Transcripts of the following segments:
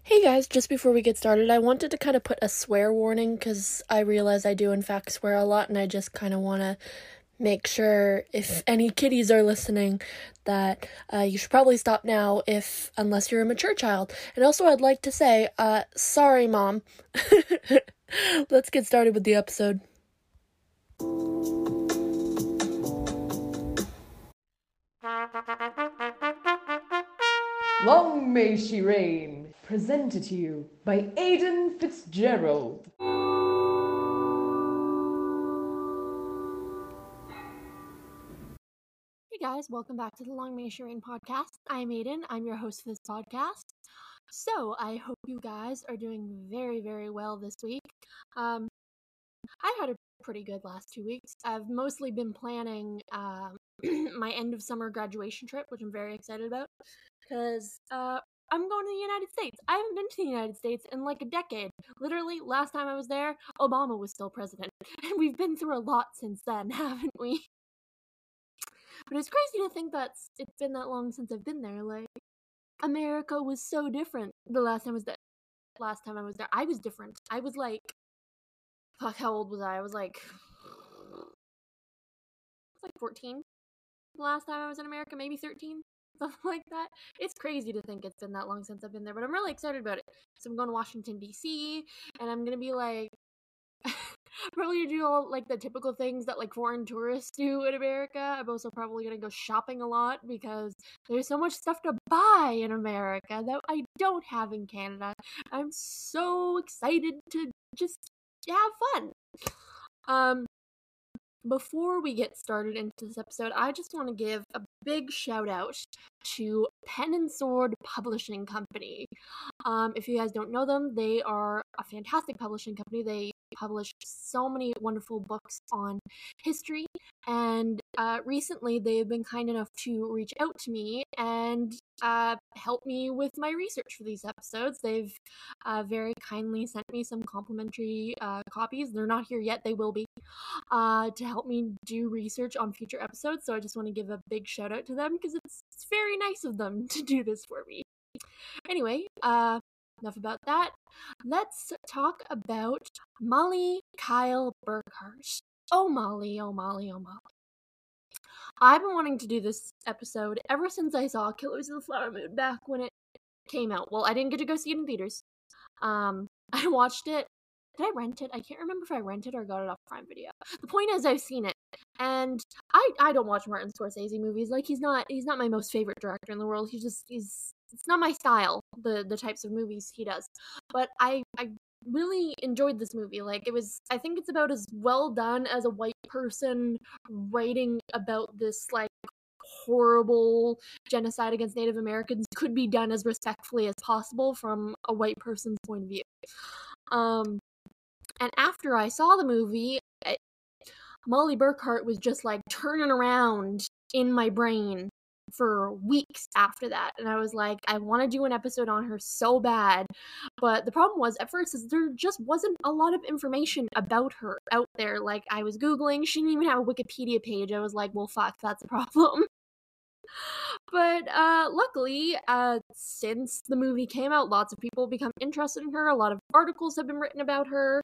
Hey guys, just before we get started, I wanted to kind of put a swear warning because I realize I do in fact swear a lot, and I just kind of want to make sure if any kiddies are listening that you should probably stop now unless you're a mature child. And also I'd like to say, sorry mom. Let's get started with the episode. Long may she reign, presented to you by Aidan Fitzgerald. Hey guys, welcome back to the Long May She Reign podcast. I'm Aiden, I'm your host for this podcast. So, I hope you guys are doing very, very well this week. I had a pretty good last 2 weeks. I've mostly been planning my end of summer graduation trip, which I'm very excited about, because I'm going to the United States. I haven't been to the United States in like a decade. Literally, last time I was there, Obama was still president. And we've been through a lot since then, haven't we? But it's crazy to think that it's been that long since I've been there. Like, America was so different the last time I was there. I was different. I was like, fuck, how old was I? I was like 14 the last time I was in America, maybe 13, something like that. It's crazy to think it's been that long since I've been there, but I'm really excited about it. So I'm going to Washington, D.C., and I'm going to be like, probably do all like the typical things that like foreign tourists do in America. I'm also probably gonna go shopping a lot because there's so much stuff to buy in America that I don't have in Canada. I'm so excited to just have fun. Before we get started into this episode, I just want to give a big shout out to Pen and Sword Publishing Company. If you guys don't know them, they are a fantastic publishing company. They publish so many wonderful books on history, and recently they've been kind enough to reach out to me and help me with my research for these episodes. They've very kindly sent me some complimentary copies. They're not here yet, they will be, to help me do research on future episodes. So I just want to give a big shout out to them because it's very nice of them to do this for me. Anyway, enough about that. Let's talk about Molly Kyle Burkhart. Oh Molly, oh Molly, oh Molly. I've been wanting to do this episode ever since I saw Killers of the Flower Moon back when it came out. Well, I didn't get to go see it in theaters. I watched it. Did I rent it? I can't remember if I rented or got it off Prime Video. The point is, I've seen it, and I don't watch Martin Scorsese movies. Like, he's not my most favorite director in the world. It's not my style, the types of movies he does. But I really enjoyed this movie. Like, I think it's about as well done as a white person writing about this like horrible genocide against Native Americans could be done as respectfully as possible from a white person's point of view. And after I saw the movie, Molly Burkhart was just like turning around in my brain for weeks after that. And I was like, I want to do an episode on her so bad. But the problem was, at first, is there just wasn't a lot of information about her out there. Like, I was Googling, she didn't even have a Wikipedia page. I was like, well, fuck, that's a problem. But luckily, since the movie came out, lots of people become interested in her. A lot of articles have been written about her.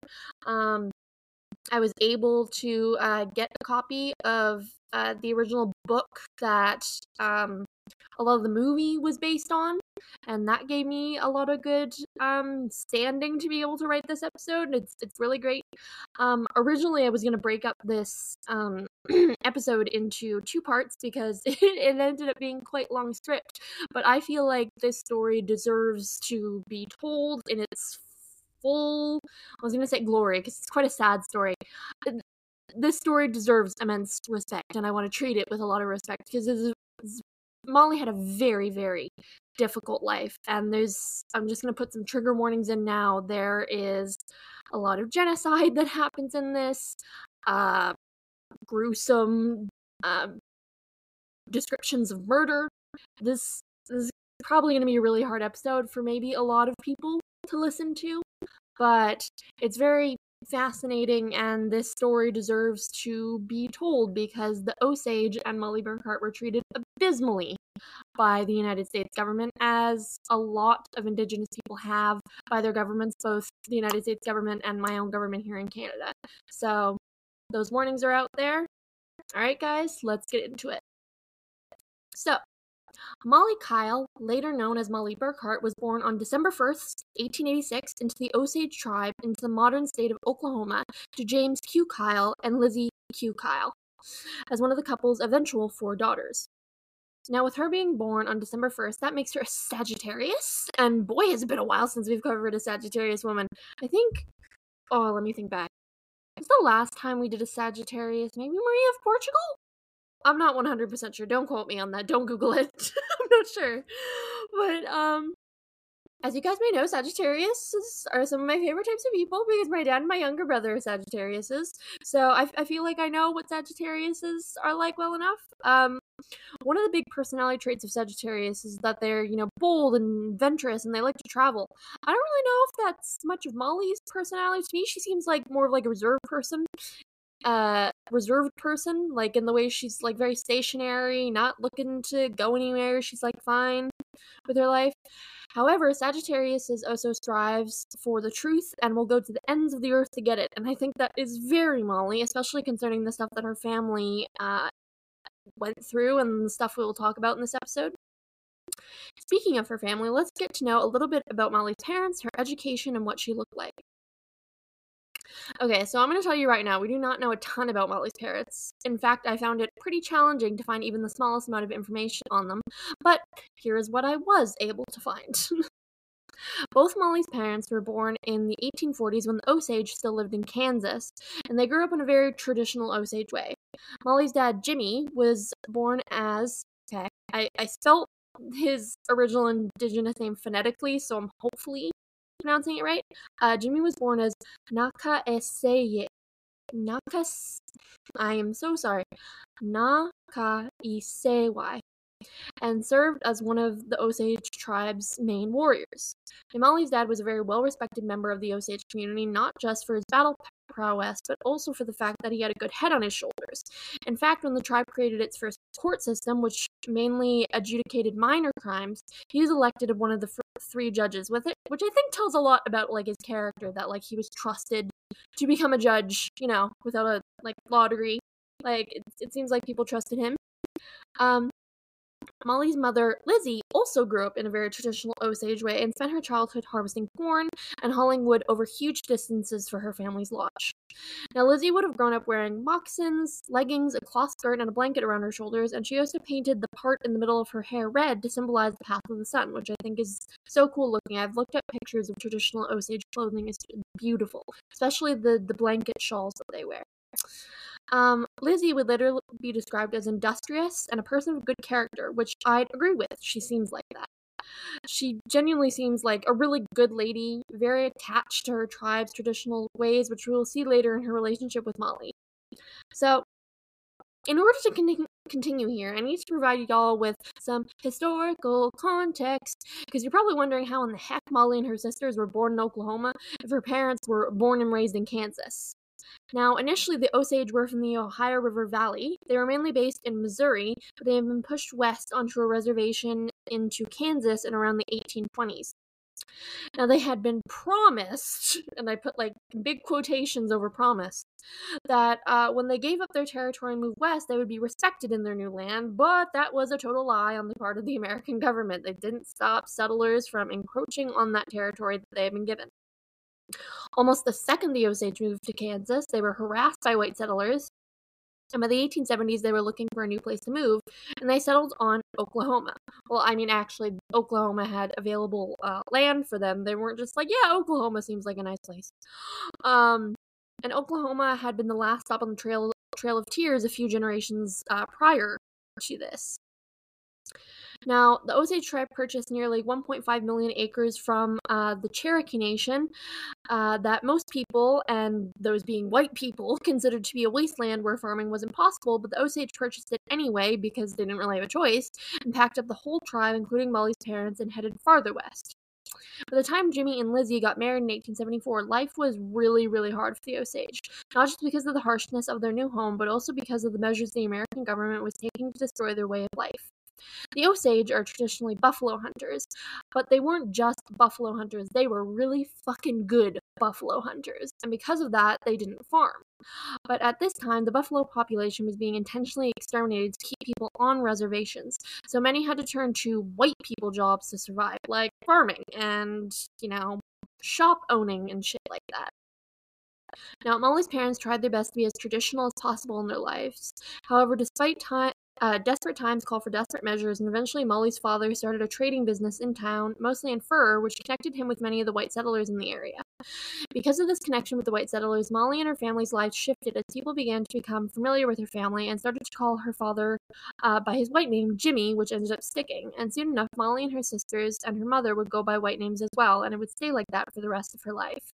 I was able to get a copy of the original book that a lot of the movie was based on, and that gave me a lot of good standing to be able to write this episode. It's really great. Originally, I was going to break up this episode into 2 parts because it ended up being quite long script, but I feel like this story deserves to be told in its full, I was going to say glory, because it's quite a sad story. This story deserves immense respect, and I want to treat it with a lot of respect, because Molly had a very, very difficult life, and I'm just going to put some trigger warnings in now. There is a lot of genocide that happens in this, gruesome descriptions of murder. This is probably going to be a really hard episode for maybe a lot of people to listen to, but it's very fascinating, and this story deserves to be told because the Osage and Molly Burkhart were treated abysmally by the United States government, as a lot of Indigenous people have by their governments, both the United States government and my own government here in Canada. So those warnings are out there. All right, guys, let's get into it. So, Molly Kyle, later known as Molly Burkhart, was born on December 1st, 1886, into the Osage tribe into the modern state of Oklahoma to James Q. Kyle and Lizzie Q. Kyle, as one of the couple's eventual 4 daughters. Now, with her being born on December 1st, that makes her a Sagittarius, and boy, has it been a while since we've covered a Sagittarius woman. I think, let me think back. Was the last time we did a Sagittarius maybe Maria of Portugal? I'm not 100% sure. Don't quote me on that. Don't Google it. I'm not sure. But, as you guys may know, Sagittarius are some of my favorite types of people because my dad and my younger brother are Sagittariuses. So I feel like I know what Sagittariuses are like well enough. One of the big personality traits of Sagittarius is that they're, bold and adventurous and they like to travel. I don't really know if that's much of Molly's personality. To me, she seems like more of like a reserved person, like in the way she's like very stationary, not looking to go anywhere. She's like fine with her life. However, Sagittarius also strives for the truth and will go to the ends of the earth to get it. And I think that is very Molly, especially concerning the stuff that her family went through and the stuff we will talk about in this episode. Speaking of her family, let's get to know a little bit about Molly's parents, her education, and what she looked like. Okay, so I'm going to tell you right now, we do not know a ton about Molly's parents. In fact, I found it pretty challenging to find even the smallest amount of information on them, but here is what I was able to find. Both Molly's parents were born in the 1840s when the Osage still lived in Kansas, and they grew up in a very traditional Osage way. Molly's dad, Jimmy, was born as... Okay, I spelt his original Indigenous name phonetically, so I'm hopefully pronouncing it right. Jimmy was born as Nakaeseye. I am so sorry. Nakaesewai, and served as one of the Osage tribe's main warriors. And Molly's dad was a very well-respected member of the Osage community, not just for his battle prowess, but also for the fact that he had a good head on his shoulders. In fact, when the tribe created its first court system, which mainly adjudicated minor crimes, he was elected one of the 3 judges with it, which I think tells a lot about like his character, that like he was trusted to become a judge, without a law degree. Like it seems like people trusted him. Molly's mother, Lizzie, also grew up in a very traditional Osage way and spent her childhood harvesting corn and hauling wood over huge distances for her family's lodge. Now, Lizzie would have grown up wearing moccasins, leggings, a cloth skirt, and a blanket around her shoulders, and she also painted the part in the middle of her hair red to symbolize the path of the sun, which I think is so cool looking. I've looked at pictures of traditional Osage clothing. It's beautiful, especially the blanket shawls that they wear. Lizzie would later be described as industrious and a person of good character, which I'd agree with. She seems like that. She genuinely seems like a really good lady, very attached to her tribe's traditional ways, which we'll see later in her relationship with Molly. So, in order to continue here, I need to provide y'all with some historical context, because you're probably wondering how in the heck Molly and her sisters were born in Oklahoma if her parents were born and raised in Kansas. Now, initially, the Osage were from the Ohio River Valley. They were mainly based in Missouri, but they have been pushed west onto a reservation into Kansas in around the 1820s. Now, they had been promised, and I put big quotations over promise, that when they gave up their territory and moved west, they would be respected in their new land, but that was a total lie on the part of the American government. They didn't stop settlers from encroaching on that territory that they had been given. Almost the second the Osage moved to Kansas, they were harassed by white settlers, and by the 1870s, they were looking for a new place to move, and they settled on Oklahoma. Well, I mean, actually, Oklahoma had available land for them. They weren't just like, yeah, Oklahoma seems like a nice place. And Oklahoma had been the last stop on the Trail of Tears a few generations prior to this. Now, the Osage tribe purchased nearly 1.5 million acres from the Cherokee Nation that most people, and those being white people, considered to be a wasteland where farming was impossible, but the Osage purchased it anyway because they didn't really have a choice, and packed up the whole tribe, including Molly's parents, and headed farther west. By the time Jimmy and Lizzie got married in 1874, life was really, really hard for the Osage, not just because of the harshness of their new home, but also because of the measures the American government was taking to destroy their way of life. The Osage are traditionally buffalo hunters, but they weren't just buffalo hunters, they were really fucking good buffalo hunters, and because of that, they didn't farm. But at this time, the buffalo population was being intentionally exterminated to keep people on reservations, so many had to turn to white people jobs to survive, like farming and, shop owning and shit like that. Now, Molly's parents tried their best to be as traditional as possible in their lives. However, despite desperate times called for desperate measures, and eventually Molly's father started a trading business in town, mostly in fur, which connected him with many of the white settlers in the area. Because of this connection with the white settlers, Molly and her family's lives shifted as people began to become familiar with her family and started to call her father by his white name, Jimmy, which ended up sticking. And soon enough, Molly and her sisters and her mother would go by white names as well, and it would stay like that for the rest of her life.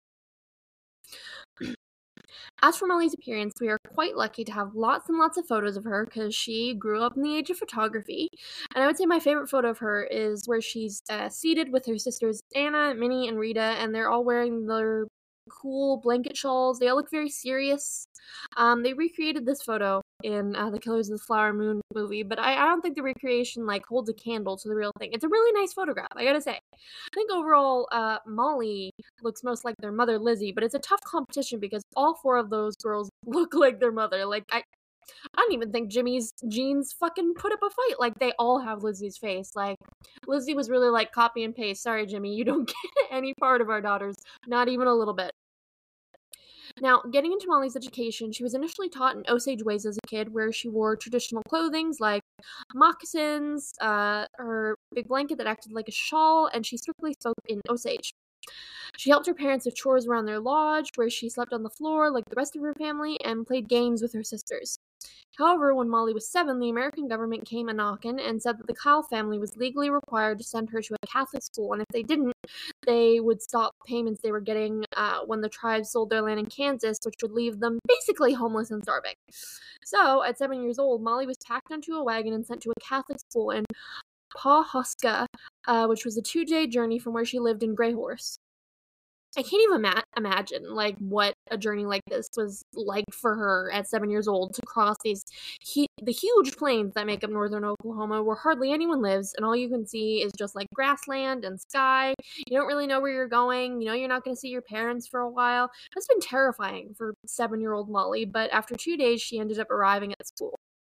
As for Molly's appearance, we are quite lucky to have lots and lots of photos of her because she grew up in the age of photography. And I would say my favorite photo of her is where she's seated with her sisters Anna, Minnie, and Rita, and they're all wearing their cool blanket shawls. They all look very serious. They recreated this photo in the Killers of the Flower Moon movie, but I don't think the recreation holds a candle to the real thing. It's a really nice photograph, I gotta say. I think overall, Molly looks most like their mother Lizzie, but it's a tough competition because all four of those girls look like their mother. I don't even think Jimmy's jeans fucking put up a fight. They all have Lizzie's face. Lizzie was really copy and paste. Sorry, Jimmy, you don't get any part of our daughters. Not even a little bit. Now, getting into Molly's education, she was initially taught in Osage ways as a kid, where she wore traditional clothing like moccasins, her big blanket that acted like a shawl, and she strictly spoke in Osage. She helped her parents with chores around their lodge, where she slept on the floor like the rest of her family, and played games with her sisters. However, when Molly was 7, the American government came a-knockin' and said that the Kyle family was legally required to send her to a Catholic school, and if they didn't, they would stop payments they were getting when the tribes sold their land in Kansas, which would leave them basically homeless and starving. So, at 7 years old, Molly was packed onto a wagon and sent to a Catholic school in Pawhuska, which was a 2-day journey from where she lived in Greyhorse. I can't even imagine what a journey like this was like for her at 7 years old to cross the huge plains that make up northern Oklahoma, where hardly anyone lives, and all you can see is just grassland and sky. You don't really know where you're going. You're not going to see your parents for a while. That's been terrifying for 7-year-old Molly, but after 2 days, she ended up arriving at school.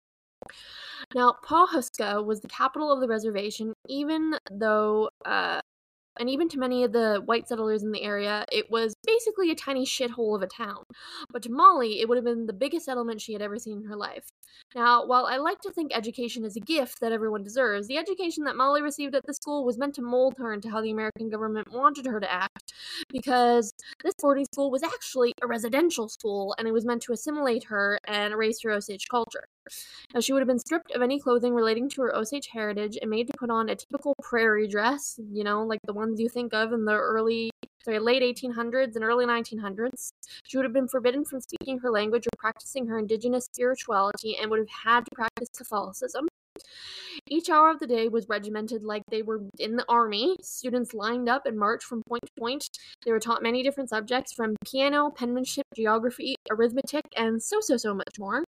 Now, Pawhuska was the capital of the reservation, even though and even to many of the white settlers in the area, it was basically a tiny shithole of a town. But to Molly, it would have been the biggest settlement she had ever seen in her life. Now, while I like to think education is a gift that everyone deserves, the education that Molly received at the school was meant to mold her into how the American government wanted her to act, because this boarding school was actually a residential school, and it was meant to assimilate her and erase her Osage culture. Now, she would have been stripped of any clothing relating to her Osage heritage and made to put on a typical prairie dress, like the ones you think of in the late 1800s and early 1900s. She would have been forbidden from speaking her language or practicing her indigenous spirituality and would have had to practice Catholicism. Each hour of the day was regimented like they were in the army. Students lined up and marched from point to point. They were taught many different subjects, from piano, penmanship, geography, arithmetic, and so much more.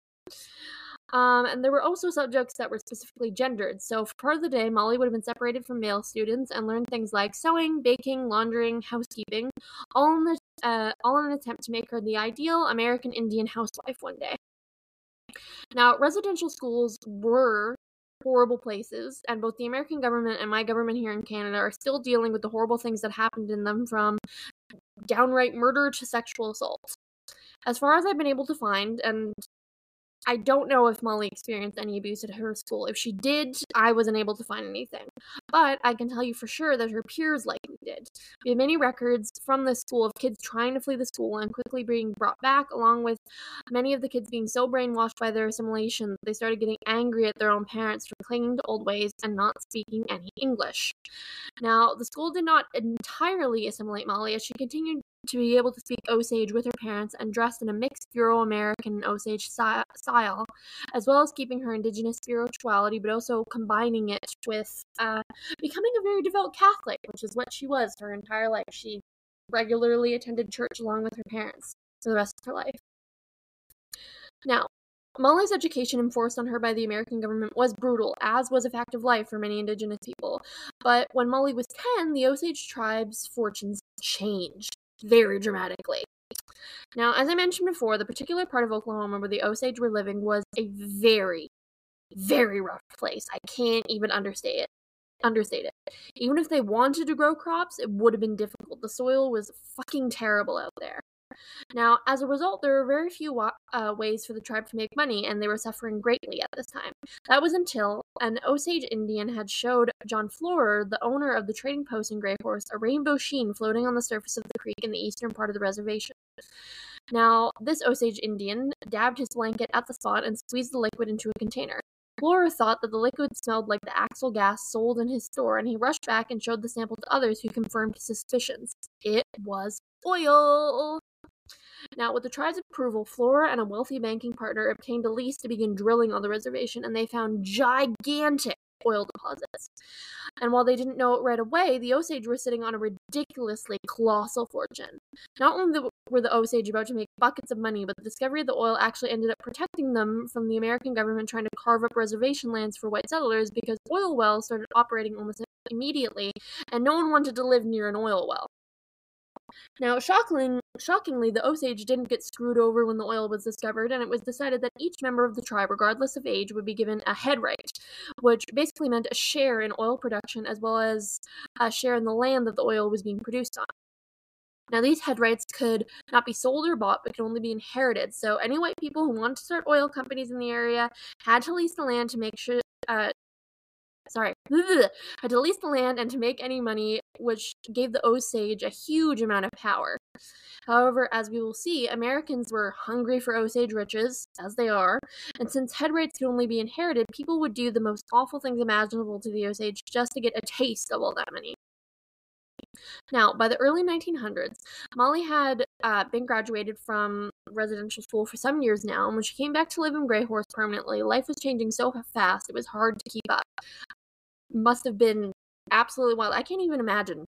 And there were also subjects that were specifically gendered. So for part of the day, Molly would have been separated from male students and learned things like sewing, baking, laundering, housekeeping, all in an attempt to make her the ideal American Indian housewife one day. Now, residential schools were horrible places, and both the American government and my government here in Canada are still dealing with the horrible things that happened in them, from downright murder to sexual assault. As far as I've been able to find, and I don't know if Molly experienced any abuse at her school. If she did, I wasn't able to find anything. But I can tell you for sure that her peers likely did. We have many records from the school of kids trying to flee the school and quickly being brought back, along with many of the kids being so brainwashed by their assimilation that they started getting angry at their own parents for clinging to old ways and not speaking any English. Now, the school did not entirely assimilate Molly, as she continued to be able to speak Osage with her parents and dressed in a mixed Euro-American Osage style, as well as keeping her indigenous spirituality, but also combining it with becoming a very devout Catholic, which is what she was her entire life. She regularly attended church along with her parents for the rest of her life. Now, Molly's education enforced on her by the American government was brutal, as was a fact of life for many indigenous people. But when Molly was 10, the Osage tribe's fortunes changed very dramatically. Now, as I mentioned before, the particular part of Oklahoma where the Osage were living was a very, very rough place. I can't even understate it. Even if they wanted to grow crops, it would have been difficult. The soil was fucking terrible out there. Now, as a result, there were very few ways for the tribe to make money, and they were suffering greatly at this time. That was until an Osage Indian had showed John Florer, the owner of the trading post in Grey Horse, a rainbow sheen floating on the surface of the creek in the eastern part of the reservation. Now, this Osage Indian dabbed his blanket at the spot and squeezed the liquid into a container. Florer thought that the liquid smelled like the Axel gas sold in his store, and he rushed back and showed the sample to others who confirmed his suspicions. It was oil! Now, with the tribe's approval, Flora and a wealthy banking partner obtained a lease to begin drilling on the reservation, and they found gigantic oil deposits. And while they didn't know it right away, the Osage were sitting on a ridiculously colossal fortune. Not only were the Osage about to make buckets of money, but the discovery of the oil actually ended up protecting them from the American government trying to carve up reservation lands for white settlers, because oil wells started operating almost immediately, and no one wanted to live near an oil well. Now, shockingly, the Osage didn't get screwed over when the oil was discovered, and it was decided that each member of the tribe, regardless of age, would be given a head right, which basically meant a share in oil production as well as a share in the land that the oil was being produced on. Now, these head rights could not be sold or bought, but could only be inherited, so any white people who wanted to start oil companies in the area had to lease the land to make sure... had to lease the land and to make any money, which gave the Osage a huge amount of power. However, as we will see, Americans were hungry for Osage riches, as they are, and since head rights could only be inherited, people would do the most awful things imaginable to the Osage just to get a taste of all that money. Now, by the early 1900s, Molly had been graduated from residential school for some years now, and when she came back to live in Grey Horse permanently, life was changing so fast it was hard to keep up. Must have been absolutely wild. I can't even imagine,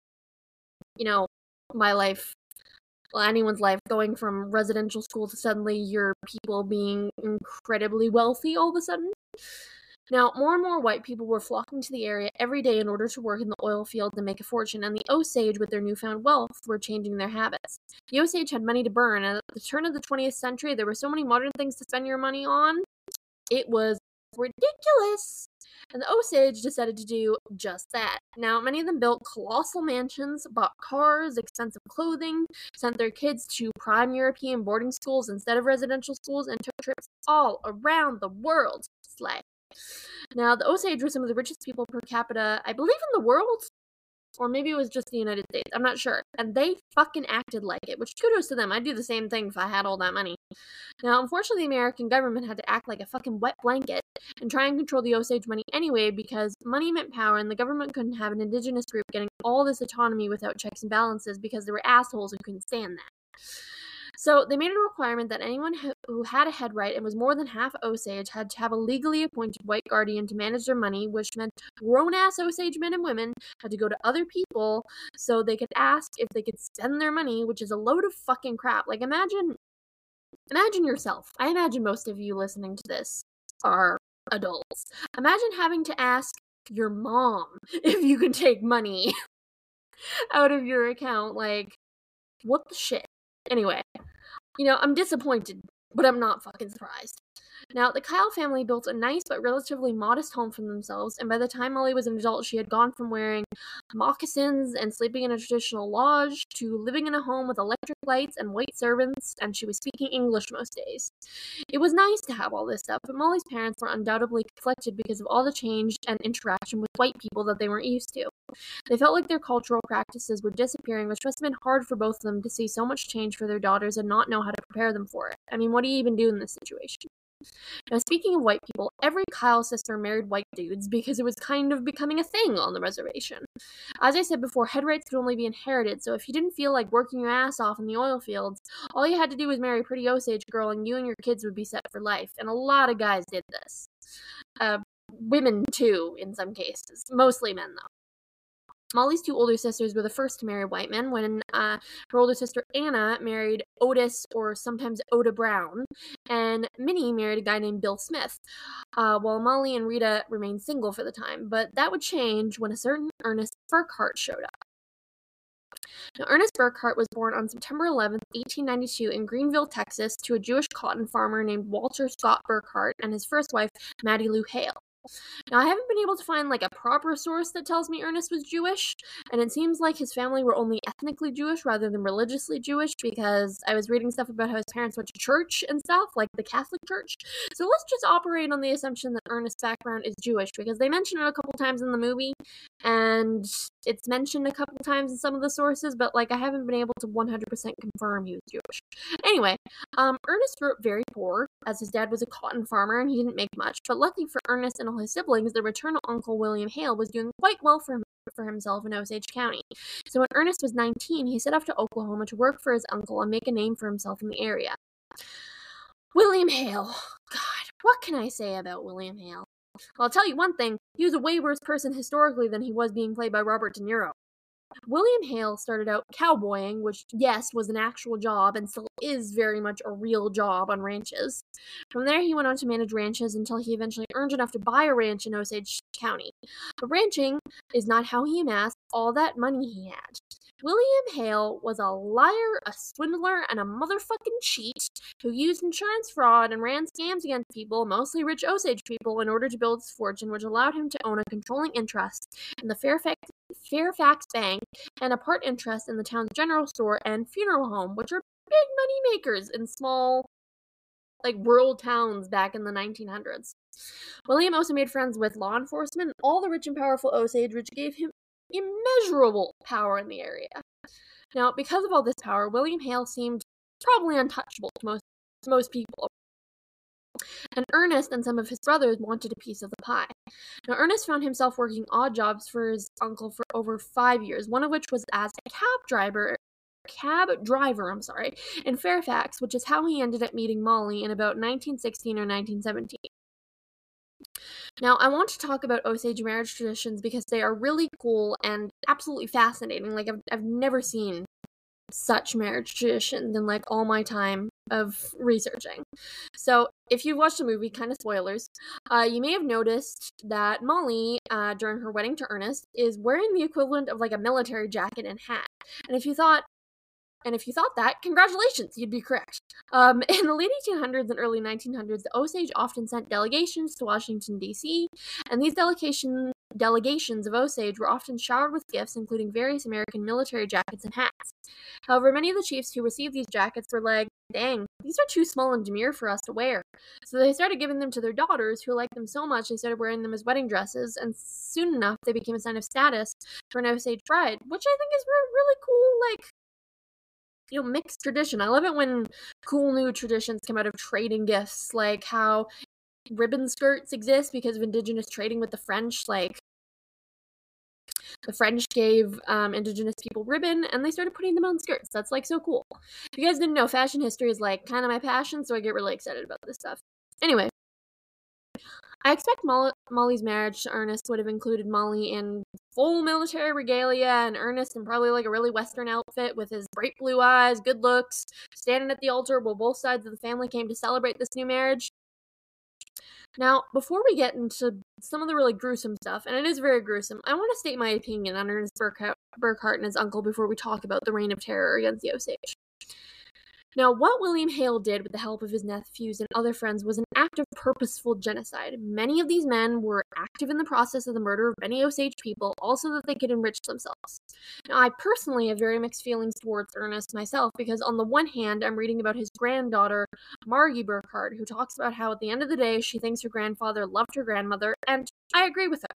my life, anyone's life, going from residential school to suddenly your people being incredibly wealthy all of a sudden. Now, more and more white people were flocking to the area every day in order to work in the oil fields and make a fortune, and the Osage, with their newfound wealth, were changing their habits. The Osage had money to burn, and at the turn of the 20th century, there were so many modern things to spend your money on, it was ridiculous. And the Osage decided to do just that. Now, many of them built colossal mansions, bought cars, expensive clothing, sent their kids to prime European boarding schools instead of residential schools, and took trips all around the world. Slay. Now, the Osage were some of the richest people per capita, I believe, in the world. Or maybe it was just the United States. I'm not sure. And they fucking acted like it, which kudos to them. I'd do the same thing if I had all that money. Now, unfortunately, the American government had to act like a fucking wet blanket and try and control the Osage money anyway, because money meant power, and the government couldn't have an indigenous group getting all this autonomy without checks and balances because there were assholes who couldn't stand that. So they made a requirement that anyone who had a head right and was more than half Osage had to have a legally appointed white guardian to manage their money, which meant grown-ass Osage men and women had to go to other people so they could ask if they could spend their money, which is a load of fucking crap. Like, imagine yourself. I imagine most of you listening to this are adults. Imagine having to ask your mom if you can take money out of your account. Like, what the shit? Anyway, I'm disappointed, but I'm not fucking surprised. Now, the Kyle family built a nice but relatively modest home for themselves, and by the time Molly was an adult, she had gone from wearing moccasins and sleeping in a traditional lodge to living in a home with electric lights and white servants, and she was speaking English most days. It was nice to have all this stuff, but Molly's parents were undoubtedly conflicted because of all the change and interaction with white people that they weren't used to. They felt like their cultural practices were disappearing, which must have been hard for both of them to see so much change for their daughters and not know how to prepare them for it. I mean, what do you even do in this situation? Now, speaking of white people, every Kyle sister married white dudes because it was kind of becoming a thing on the reservation. As I said before, head rights could only be inherited, so if you didn't feel like working your ass off in the oil fields, all you had to do was marry a pretty Osage girl and you and your kids would be set for life, and a lot of guys did this. Women, too, in some cases. Mostly men, though. Molly's two older sisters were the first to marry white men when her older sister Anna married Otis, or sometimes Oda Brown, and Minnie married a guy named Bill Smith, while Molly and Rita remained single for the time. But that would change when a certain Ernest Burkhart showed up. Now, Ernest Burkhart was born on September 11th, 1892 in Greenville, Texas, to a Jewish cotton farmer named Walter Scott Burkhart and his first wife, Mattie Lou Hale. Now, I haven't been able to find a proper source that tells me Ernest was Jewish, and it seems like his family were only ethnically Jewish rather than religiously Jewish, because I was reading stuff about how his parents went to church and stuff, like the Catholic Church. So let's just operate on the assumption that Ernest's background is Jewish, because they mention it a couple times in the movie, and it's mentioned a couple times in some of the sources, but I haven't been able to 100% confirm he was Jewish. Anyway, Ernest grew up very poor, as his dad was a cotton farmer and he didn't make much, but lucky for Ernest and all his siblings, the maternal uncle William Hale was doing quite well for himself in Osage County. So when Ernest was 19, he set off to Oklahoma to work for his uncle and make a name for himself in the area. William Hale. God, what can I say about William Hale? Well, I'll tell you one thing, he was a way worse person historically than he was being played by Robert De Niro. William Hale started out cowboying, which, yes, was an actual job and still is very much a real job on ranches. From there, he went on to manage ranches until he eventually earned enough to buy a ranch in Osage County. But ranching is not how he amassed all that money he had. William Hale was a liar, a swindler, and a motherfucking cheat who used insurance fraud and ran scams against people, mostly rich Osage people, in order to build his fortune, which allowed him to own a controlling interest in the Fairfax Bank and a part interest in the town's general store and funeral home, which are big money makers in small, rural towns back in the 1900s. William also made friends with law enforcement, all the rich and powerful Osage, which gave him immeasurable power in the area. Now, because of all this power, William Hale seemed probably untouchable to most people. And Ernest and some of his brothers wanted a piece of the pie. Now, Ernest found himself working odd jobs for his uncle for over 5 years, one of which was as a cab driver, in Fairfax, which is how he ended up meeting Molly in about 1916 or 1917. Now, I want to talk about Osage marriage traditions because they are really cool and absolutely fascinating. I've never seen such marriage traditions in all my time of researching. So, if you've watched the movie, kind of spoilers, you may have noticed that Molly, during her wedding to Ernest, is wearing the equivalent of a military jacket and hat. And if you thought that, congratulations, you'd be correct. In the late 1800s and early 1900s, the Osage often sent delegations to Washington, D.C., and these delegations of Osage were often showered with gifts, including various American military jackets and hats. However, many of the chiefs who received these jackets were like, dang, these are too small and demure for us to wear. So they started giving them to their daughters, who liked them so much they started wearing them as wedding dresses, and soon enough they became a sign of status for an Osage bride, which I think is really cool, mixed tradition. I love it when cool new traditions come out of trading gifts, like how ribbon skirts exist because of indigenous trading with the French. The French gave indigenous people ribbon, and they started putting them on skirts. That's so cool. If you guys didn't know, fashion history is kind of my passion, so I get really excited about this stuff. Anyway, I expect Molly's marriage to Ernest would have included Molly in full military regalia, and Ernest in probably a really Western outfit with his bright blue eyes, good looks, standing at the altar while both sides of the family came to celebrate this new marriage. Now, before we get into some of the really gruesome stuff, and it is very gruesome, I want to state my opinion on Ernest Burkhart and his uncle before we talk about the reign of terror against the Osage. Now, what William Hale did with the help of his nephews and other friends was an act of purposeful genocide. Many of these men were active in the process of the murder of many Osage people, also that they could enrich themselves. Now, I personally have very mixed feelings towards Ernest myself, because on the one hand, I'm reading about his granddaughter, Margie Burkhart, who talks about how at the end of the day, she thinks her grandfather loved her grandmother, and I agree with her.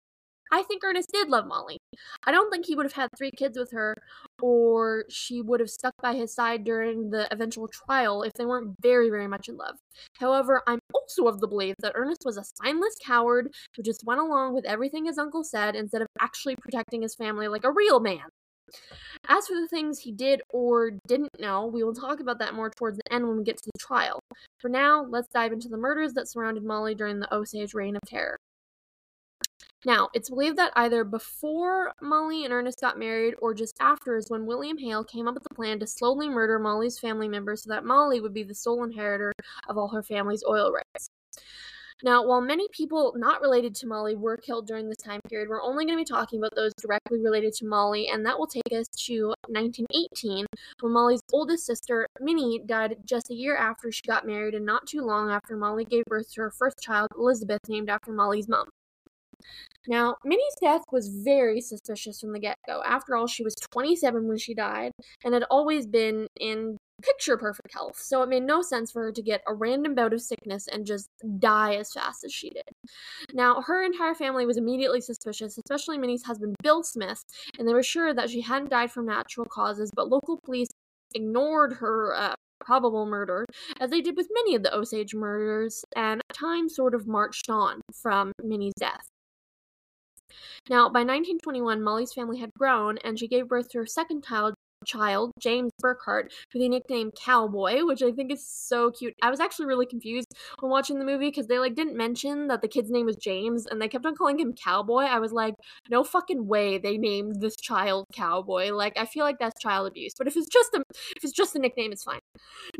I think Ernest did love Molly. I don't think he would have had 3 kids with her, or she would have stuck by his side during the eventual trial if they weren't very, very much in love. However, I'm also of the belief that Ernest was a spineless coward who just went along with everything his uncle said instead of actually protecting his family like a real man. As for the things he did or didn't know, we will talk about that more towards the end when we get to the trial. For now, let's dive into the murders that surrounded Molly during the Osage Reign of Terror. Now, it's believed that either before Molly and Ernest got married or just after is when William Hale came up with the plan to slowly murder Molly's family members so that Molly would be the sole inheritor of all her family's oil rights. Now, while many people not related to Molly were killed during this time period, we're only going to be talking about those directly related to Molly, and that will take us to 1918, when Molly's oldest sister, Minnie, died just a year after she got married and not too long after Molly gave birth to her first child, Elizabeth, named after Molly's mom. Now, Minnie's death was very suspicious from the get-go. After all, she was 27 when she died, and had always been in picture-perfect health, so it made no sense for her to get a random bout of sickness and just die as fast as she did. Now, her entire family was immediately suspicious, especially Minnie's husband, Bill Smith, and they were sure that she hadn't died from natural causes, but local police ignored her probable murder, as they did with many of the Osage murders, and time sort of marched on from Minnie's death. Now, by 1921, Molly's family had grown, and she gave birth to her second child, James Burkhart, who they nicknamed Cowboy, which I think is so cute. I was actually really confused when watching the movie because they didn't mention that the kid's name was James, and they kept on calling him Cowboy. I was like, no fucking way they named this child Cowboy. I feel like that's child abuse. But if it's just a nickname, it's fine.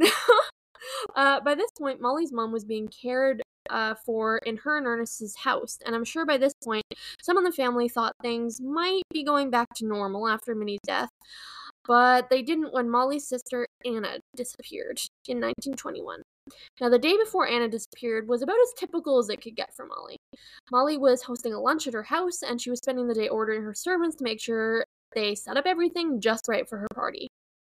By this point, Molly's mom was being cared for in her and Ernest's house, and I'm sure by this point, some of the family thought things might be going back to normal after Minnie's death, but they didn't when Molly's sister Anna disappeared in 1921. Now, the day before Anna disappeared was about as typical as it could get for Molly. Molly was hosting a lunch at her house, and she was spending the day ordering her servants to make sure they set up everything just right for her party.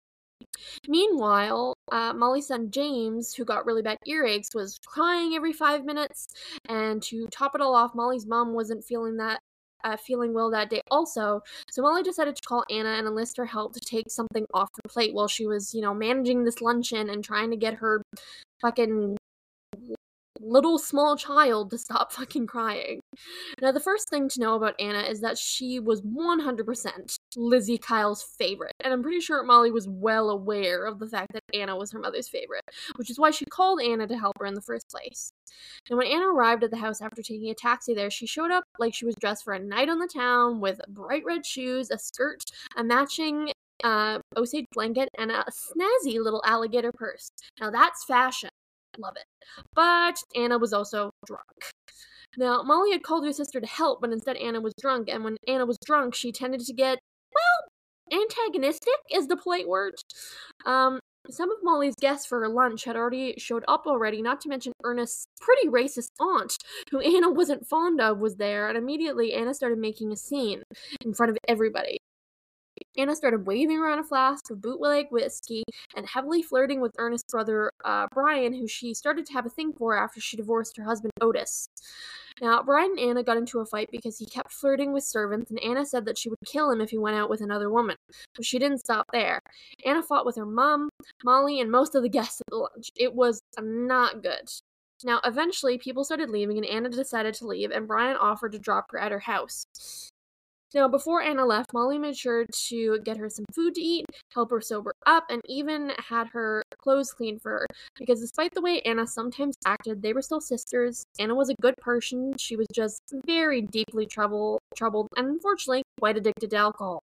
Meanwhile, Molly's son James, who got really bad earaches, was crying every 5 minutes, and to top it all off, Molly's mom wasn't feeling well that day also, so Molly decided to call Anna and enlist her help to take something off her plate while she was, managing this luncheon and trying to get her fucking little small child to stop fucking crying. Now, the first thing to know about Anna is that she was 100% Lizzie Kyle's favorite, and I'm pretty sure Molly was well aware of the fact that Anna was her mother's favorite, which is why she called Anna to help her in the first place. And when Anna arrived at the house after taking a taxi there, she showed up like she was dressed for a night on the town with bright red shoes, a skirt, a matching Osage blanket, and a snazzy little alligator purse. Now that's fashion. Love it. But Anna was also drunk. Now, Molly had called her sister to help, but instead Anna was drunk, and when Anna was drunk, she tended to get, antagonistic is the polite word. Some of Molly's guests for her lunch had already showed up already, not to mention Ernest's pretty racist aunt, who Anna wasn't fond of, was there, and immediately Anna started making a scene in front of everybody. Anna started waving around a flask of bootleg whiskey and heavily flirting with Ernest's brother, Brian, who she started to have a thing for after she divorced her husband, Otis. Now, Brian and Anna got into a fight because he kept flirting with servants, and Anna said that she would kill him if he went out with another woman. But she didn't stop there. Anna fought with her mom, Molly, and most of the guests at the lunch. It was not good. Now, eventually, people started leaving, and Anna decided to leave, and Brian offered to drop her at her house. Now, before Anna left, Molly made sure to get her some food to eat, help her sober up, and even had her clothes cleaned for her, because despite the way Anna sometimes acted, they were still sisters. Anna was a good person, she was just very deeply troubled, and unfortunately quite addicted to alcohol.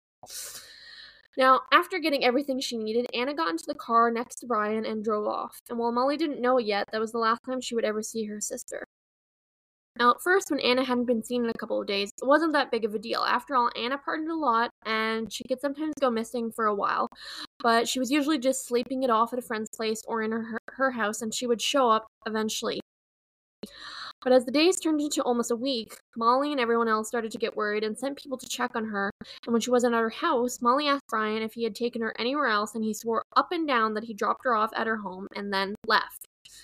Now, after getting everything she needed, Anna got into the car next to Brian and drove off, and while Molly didn't know it yet, that was the last time she would ever see her sister. Now, at first, when Anna hadn't been seen in a couple of days, it wasn't that big of a deal. After all, Anna partied a lot, and she could sometimes go missing for a while, but she was usually just sleeping it off at a friend's place or in her house, and she would show up eventually. But as the days turned into almost a week, Molly and everyone else started to get worried and sent people to check on her, and when she wasn't at her house, Molly asked Brian if he had taken her anywhere else, and he swore up and down that he dropped her off at her home and then left.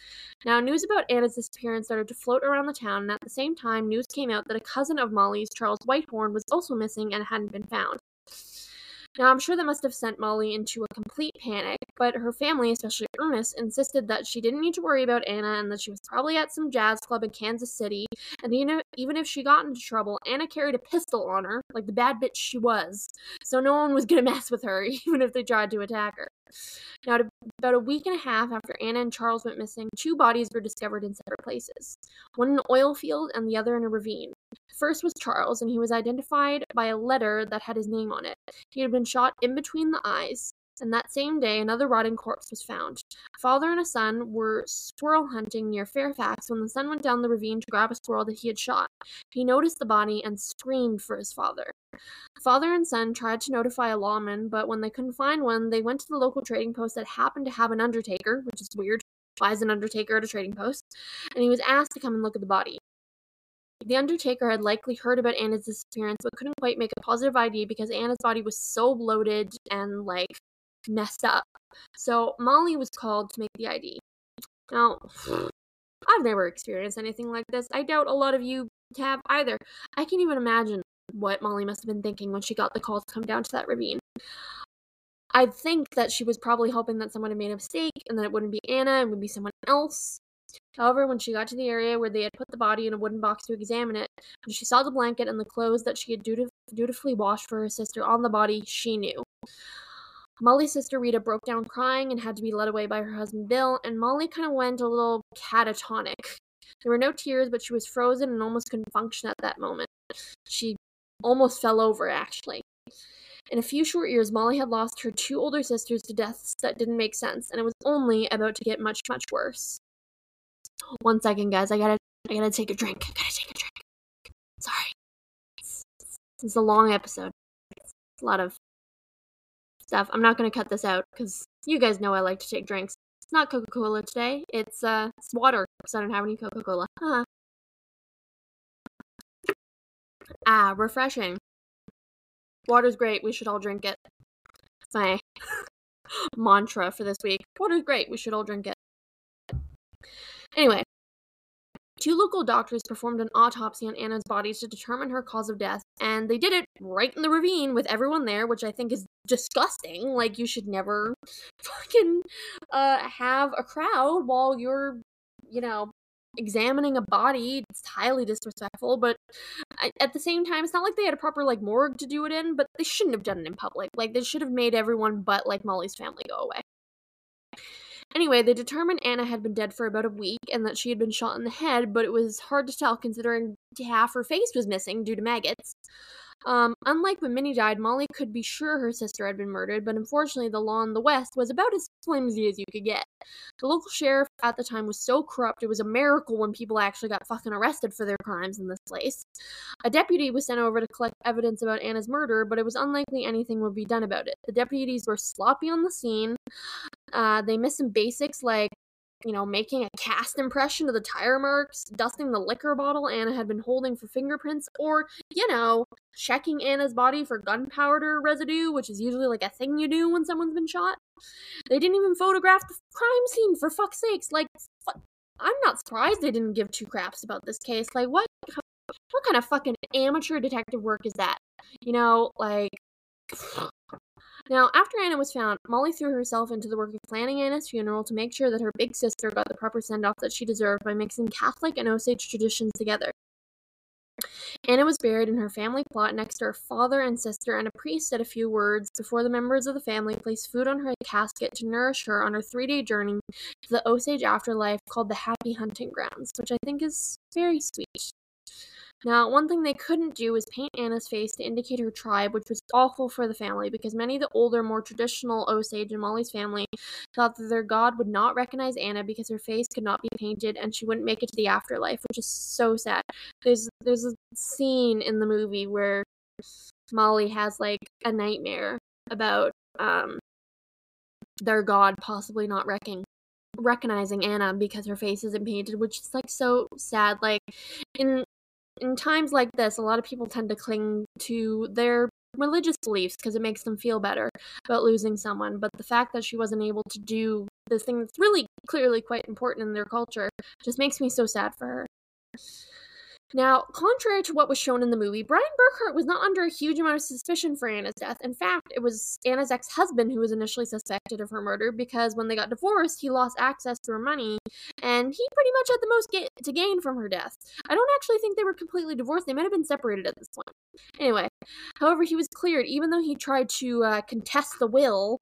Now, news about Anna's disappearance started to float around the town, and at the same time, news came out that a cousin of Molly's, Charles Whitehorn, was also missing and hadn't been found. Now, I'm sure that must have sent Molly into a complete panic, but her family, especially Ernest, insisted that she didn't need to worry about Anna and that she was probably at some jazz club in Kansas City, and even if she got into trouble, Anna carried a pistol on her, like the bad bitch she was, so no one was gonna mess with her, even if they tried to attack her. Now, about a week and a half after Anna and Charles went missing, 2 bodies were discovered in separate places, one in an oil field and the other in a ravine. The first was Charles, and he was identified by a letter that had his name on it. He had been shot in between the eyes, and that same day another rotting corpse was found. A father and a son were squirrel hunting near Fairfax when the son went down the ravine to grab a squirrel that he had shot. He noticed the body and screamed for his father. The father and son tried to notify a lawman, but when they couldn't find one, they went to the local trading post that happened to have an undertaker, which is weird. Why is an undertaker at a trading post? And he was asked to come and look at the body. The undertaker had likely heard about Anna's disappearance, but couldn't quite make a positive ID because Anna's body was so bloated and, messed up. So Molly was called to make the ID. Now, I've never experienced anything like this. I doubt a lot of you have either. I can't even imagine what Molly must have been thinking when she got the call to come down to that ravine. I think that she was probably hoping that someone had made a mistake and that it wouldn't be Anna, it would be someone else. However, when she got to the area where they had put the body in a wooden box to examine it, when she saw the blanket and the clothes that she had dutifully washed for her sister on the body, she knew. Molly's sister Rita broke down crying and had to be led away by her husband Bill, and Molly kind of went a little catatonic. There were no tears, but she was frozen and almost couldn't function at that moment. She almost fell over, actually. In a few short years, Molly had lost her 2 older sisters to deaths that didn't make sense, and it was only about to get much, much worse. 1 second, guys. I gotta take a drink. Sorry. It's a long episode. It's a lot of stuff. I'm not gonna cut this out because you guys know I like to take drinks. It's not Coca-Cola today. It's water because I don't have any Coca-Cola. Refreshing. Water's great. We should all drink it. It's my mantra for this week. Water's great. We should all drink it. Anyway, 2 local doctors performed an autopsy on Anna's body to determine her cause of death, and they did it right in the ravine with everyone there, which I think is disgusting. Like, you should never fucking have a crowd while you're, examining a body. It's highly disrespectful, but at the same time, it's not like they had a proper, morgue to do it in, but they shouldn't have done it in public. They should have made everyone but, Molly's family go away. Anyway, they determined Anna had been dead for about a week and that she had been shot in the head, but it was hard to tell considering half her face was missing due to maggots. Unlike when Minnie died, Molly could be sure her sister had been murdered, but unfortunately the law in the West was about as flimsy as you could get. The local sheriff at the time was so corrupt, it was a miracle when people actually got fucking arrested for their crimes in this place. A deputy was sent over to collect evidence about Anna's murder, but it was unlikely anything would be done about it. The deputies were sloppy on the scene. They missed some basics like making a cast impression of the tire marks, dusting the liquor bottle Anna had been holding for fingerprints, or, checking Anna's body for gunpowder residue, which is usually a thing you do when someone's been shot. They didn't even photograph the crime scene, for fuck's sakes. I'm not surprised they didn't give 2 craps about this case. What kind of fucking amateur detective work is that? Now, after Anna was found, Molly threw herself into the work of planning Anna's funeral to make sure that her big sister got the proper send-off that she deserved by mixing Catholic and Osage traditions together. Anna was buried in her family plot next to her father and sister, and a priest said a few words before the members of the family placed food on her casket to nourish her on her 3-day journey to the Osage afterlife called the Happy Hunting Grounds, which I think is very sweet. Now, one thing they couldn't do was paint Anna's face to indicate her tribe, which was awful for the family because many of the older, more traditional Osage in Molly's family thought that their god would not recognize Anna because her face could not be painted and she wouldn't make it to the afterlife, which is so sad. There's a scene in the movie where Molly has a nightmare about their god possibly not recognizing Anna because her face isn't painted, which is so sad. In times like this, a lot of people tend to cling to their religious beliefs because it makes them feel better about losing someone, but the fact that she wasn't able to do this thing that's really clearly quite important in their culture. Just makes me so sad for her. Now, contrary to what was shown in the movie, Brian Burkhart was not under a huge amount of suspicion for Anna's death. In fact, it was Anna's ex-husband who was initially suspected of her murder because when they got divorced, he lost access to her money, and he pretty much had the most to gain from her death. I don't actually think they were completely divorced. They might have been separated at this point. Anyway, however, he was cleared, even though he tried to contest the will.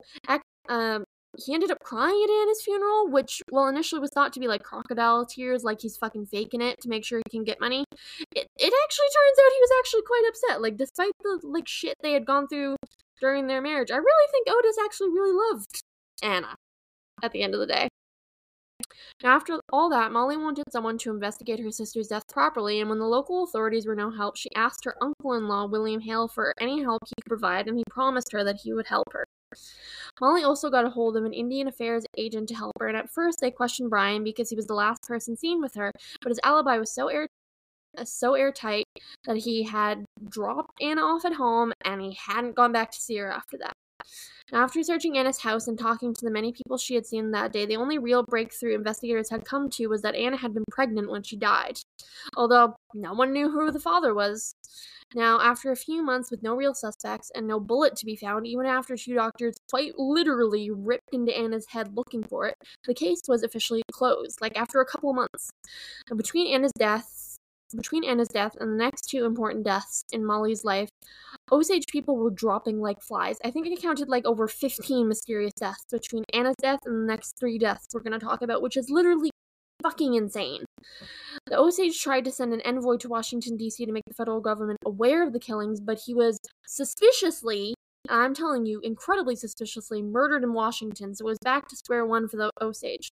He ended up crying at Anna's funeral, which, well, initially was thought to be like crocodile tears, like he's fucking faking it to make sure he can get money. It actually turns out he was actually quite upset. Like, despite the, like, shit they had gone through during their marriage, I really think Otis actually really loved Anna at the end of the day. Now, after all that, Molly wanted someone to investigate her sister's death properly, and when the local authorities were no help, she asked her uncle-in-law, William Hale, for any help he could provide, and he promised her that he would help her. Molly also got a hold of an Indian Affairs agent to help her, and at first they questioned Brian because he was the last person seen with her, but his alibi was so airtight that he had dropped Anna off at home, and he hadn't gone back to see her after that. Now, after searching Anna's house and talking to the many people she had seen that day, the only real breakthrough investigators had come to was that Anna had been pregnant when she died, although no one knew who the father was. Now, after a few months with no real suspects and no bullet to be found, even after 2 doctors quite literally ripped into Anna's head looking for it, the case was officially closed, like after a couple of months. And between Anna's death and the next 2 important deaths in Molly's life, Osage people were dropping like flies. I think I counted like over 15 mysterious deaths between Anna's death and the next 3 deaths we're going to talk about, which is literally fucking insane. The Osage tried to send an envoy to Washington, D.C. to make the federal government aware of the killings, but he was suspiciously, I'm telling you, incredibly suspiciously, murdered in Washington, so it was back to square one for the Osage.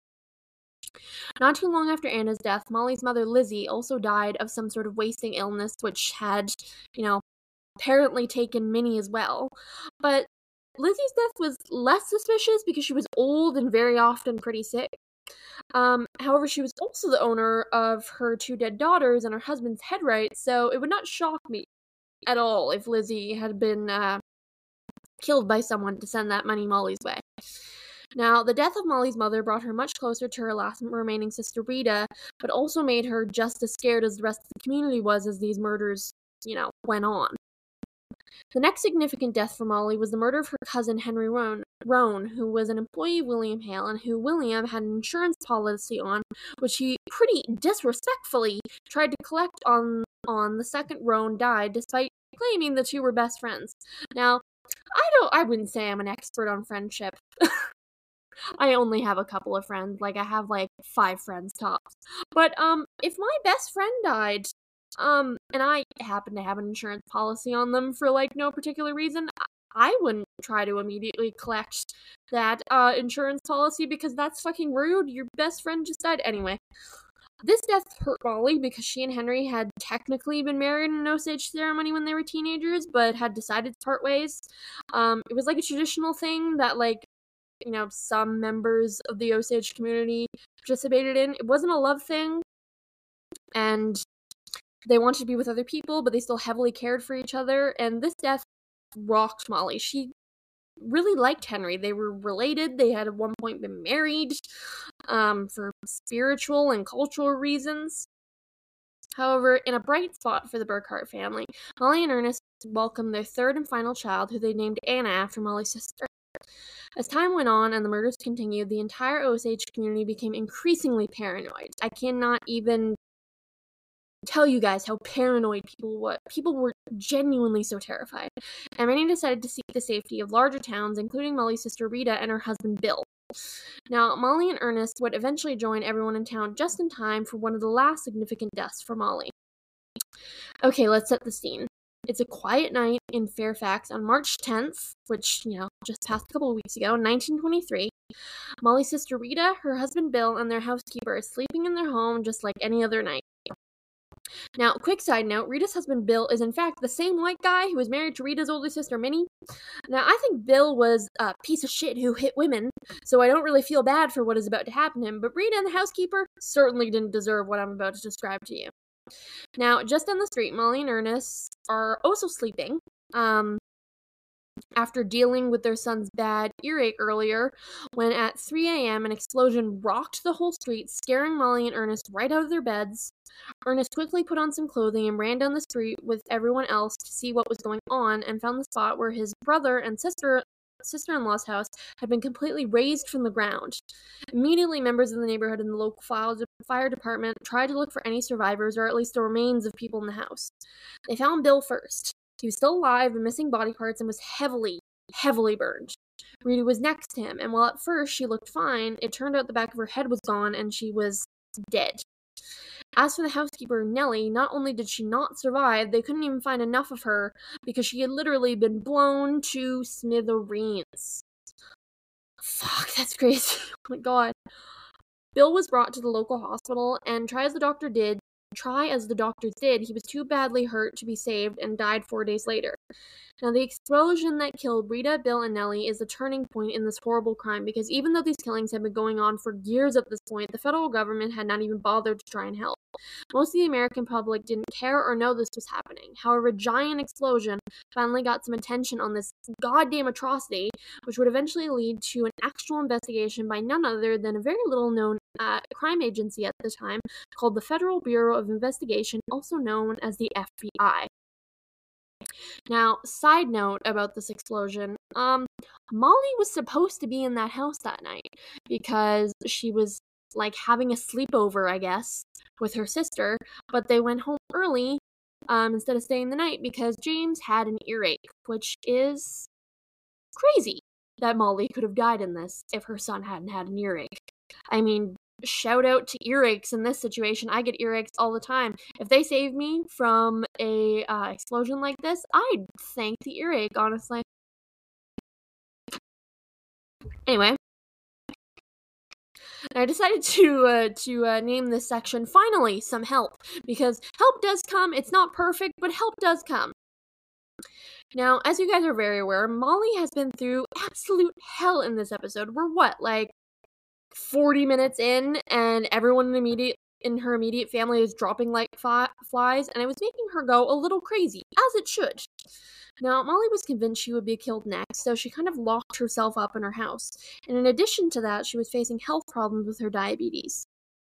Not too long after Anna's death, Molly's mother, Lizzie, also died of some sort of wasting illness, which had, apparently taken Minnie as well. But Lizzie's death was less suspicious because she was old and very often pretty sick. However, she was also the owner of her 2 dead daughters and her husband's head rights, so it would not shock me at all if Lizzie had been killed by someone to send that money Molly's way. Now, the death of Molly's mother brought her much closer to her last remaining sister, Rita, but also made her just as scared as the rest of the community was as these murders, went on. The next significant death for Molly was the murder of her cousin Henry Roan, who was an employee of William Hale, and who William had an insurance policy on, which he pretty disrespectfully tried to collect on the second Roan died, despite claiming the 2 were best friends. Now, I wouldn't say I'm an expert on friendship. I only have a couple of friends, like I have 5 friends tops. But if my best friend died, and I happen to have an insurance policy on them for no particular reason, I wouldn't try to immediately collect that insurance policy because that's fucking rude. Your best friend just died. Anyway, this death hurt Molly because she and Henry had technically been married in an Osage ceremony when they were teenagers, but had decided to part ways. It was a traditional thing that some members of the Osage community participated in. It wasn't a love thing, and they wanted to be with other people, but they still heavily cared for each other, and this death rocked Molly. She really liked Henry. They were related. They had at one point been married, for spiritual and cultural reasons. However, in a bright spot for the Burkhart family, Molly and Ernest welcomed their 3rd and final child, who they named Anna after Molly's sister. As time went on and the murders continued, the entire Osage community became increasingly paranoid. I cannot even tell you guys how paranoid people were. People were genuinely so terrified, and many decided to seek the safety of larger towns, including Molly's sister Rita and her husband Bill. Now, Molly and Ernest would eventually join everyone in town just in time for one of the last significant deaths for Molly. Okay, let's set the scene. It's a quiet night in Fairfax on March 10th, which, just passed a couple of weeks ago, in 1923. Molly's sister Rita, her husband Bill, and their housekeeper are sleeping in their home just like any other night. Now, quick side note, Rita's husband Bill is in fact the same white guy who was married to Rita's older sister Minnie. Now, I think Bill was a piece of shit who hit women, so I don't really feel bad for what is about to happen to him, but Rita and the housekeeper certainly didn't deserve what I'm about to describe to you. Now, just down the street, Molly and Ernest are also sleeping. after dealing with their son's bad earache earlier, when at 3 a.m. an explosion rocked the whole street, scaring Molly and Ernest right out of their beds. Ernest quickly put on some clothing and ran down the street with everyone else to see what was going on, and found the spot where his brother and sister-in-law's house had been completely razed from the ground. Immediately, members of the neighborhood and the local fire department tried to look for any survivors, or at least the remains of people in the house. They found Bill first. He was still alive and missing body parts and was heavily, heavily burned. Rita was next to him, and while at first she looked fine, it turned out the back of her head was gone and she was dead. As for the housekeeper, Nellie, not only did she not survive, they couldn't even find enough of her because she had literally been blown to smithereens. Fuck, that's crazy. Oh my god. Bill was brought to the local hospital, and try as the doctors did, he was too badly hurt to be saved and died 4 days later. Now, the explosion that killed Rita, Bill, and Nellie is a turning point in this horrible crime, because even though these killings had been going on for years at this point, the federal government had not even bothered to try and help. Most of the American public didn't care or know this was happening. However, a giant explosion finally got some attention on this goddamn atrocity, which would eventually lead to an actual investigation by none other than a very little-known crime agency at the time called the Federal Bureau of Investigation, also known as the FBI. Now, side note about this explosion, Molly was supposed to be in that house that night because she was, like, having a sleepover, I guess, with her sister, but they went home early, instead of staying the night because James had an earache, which is crazy that Molly could have died in this if her son hadn't had an earache. I mean, shout out to earaches in this situation. I get earaches all the time. If they save me from a explosion like this, I'd thank the earache, honestly. Anyway, I decided to name this section finally some help, because help does come. It's not perfect, but help does come. Now, as you guys are very aware, Molly has been through absolute hell in this episode. We're what, like 40 minutes in, and everyone in her immediate family is dropping like flies, and it was making her go a little crazy, as it should. Now, Molly was convinced she would be killed next, so she kind of locked herself up in her house. And in addition to that, she was facing health problems with her diabetes.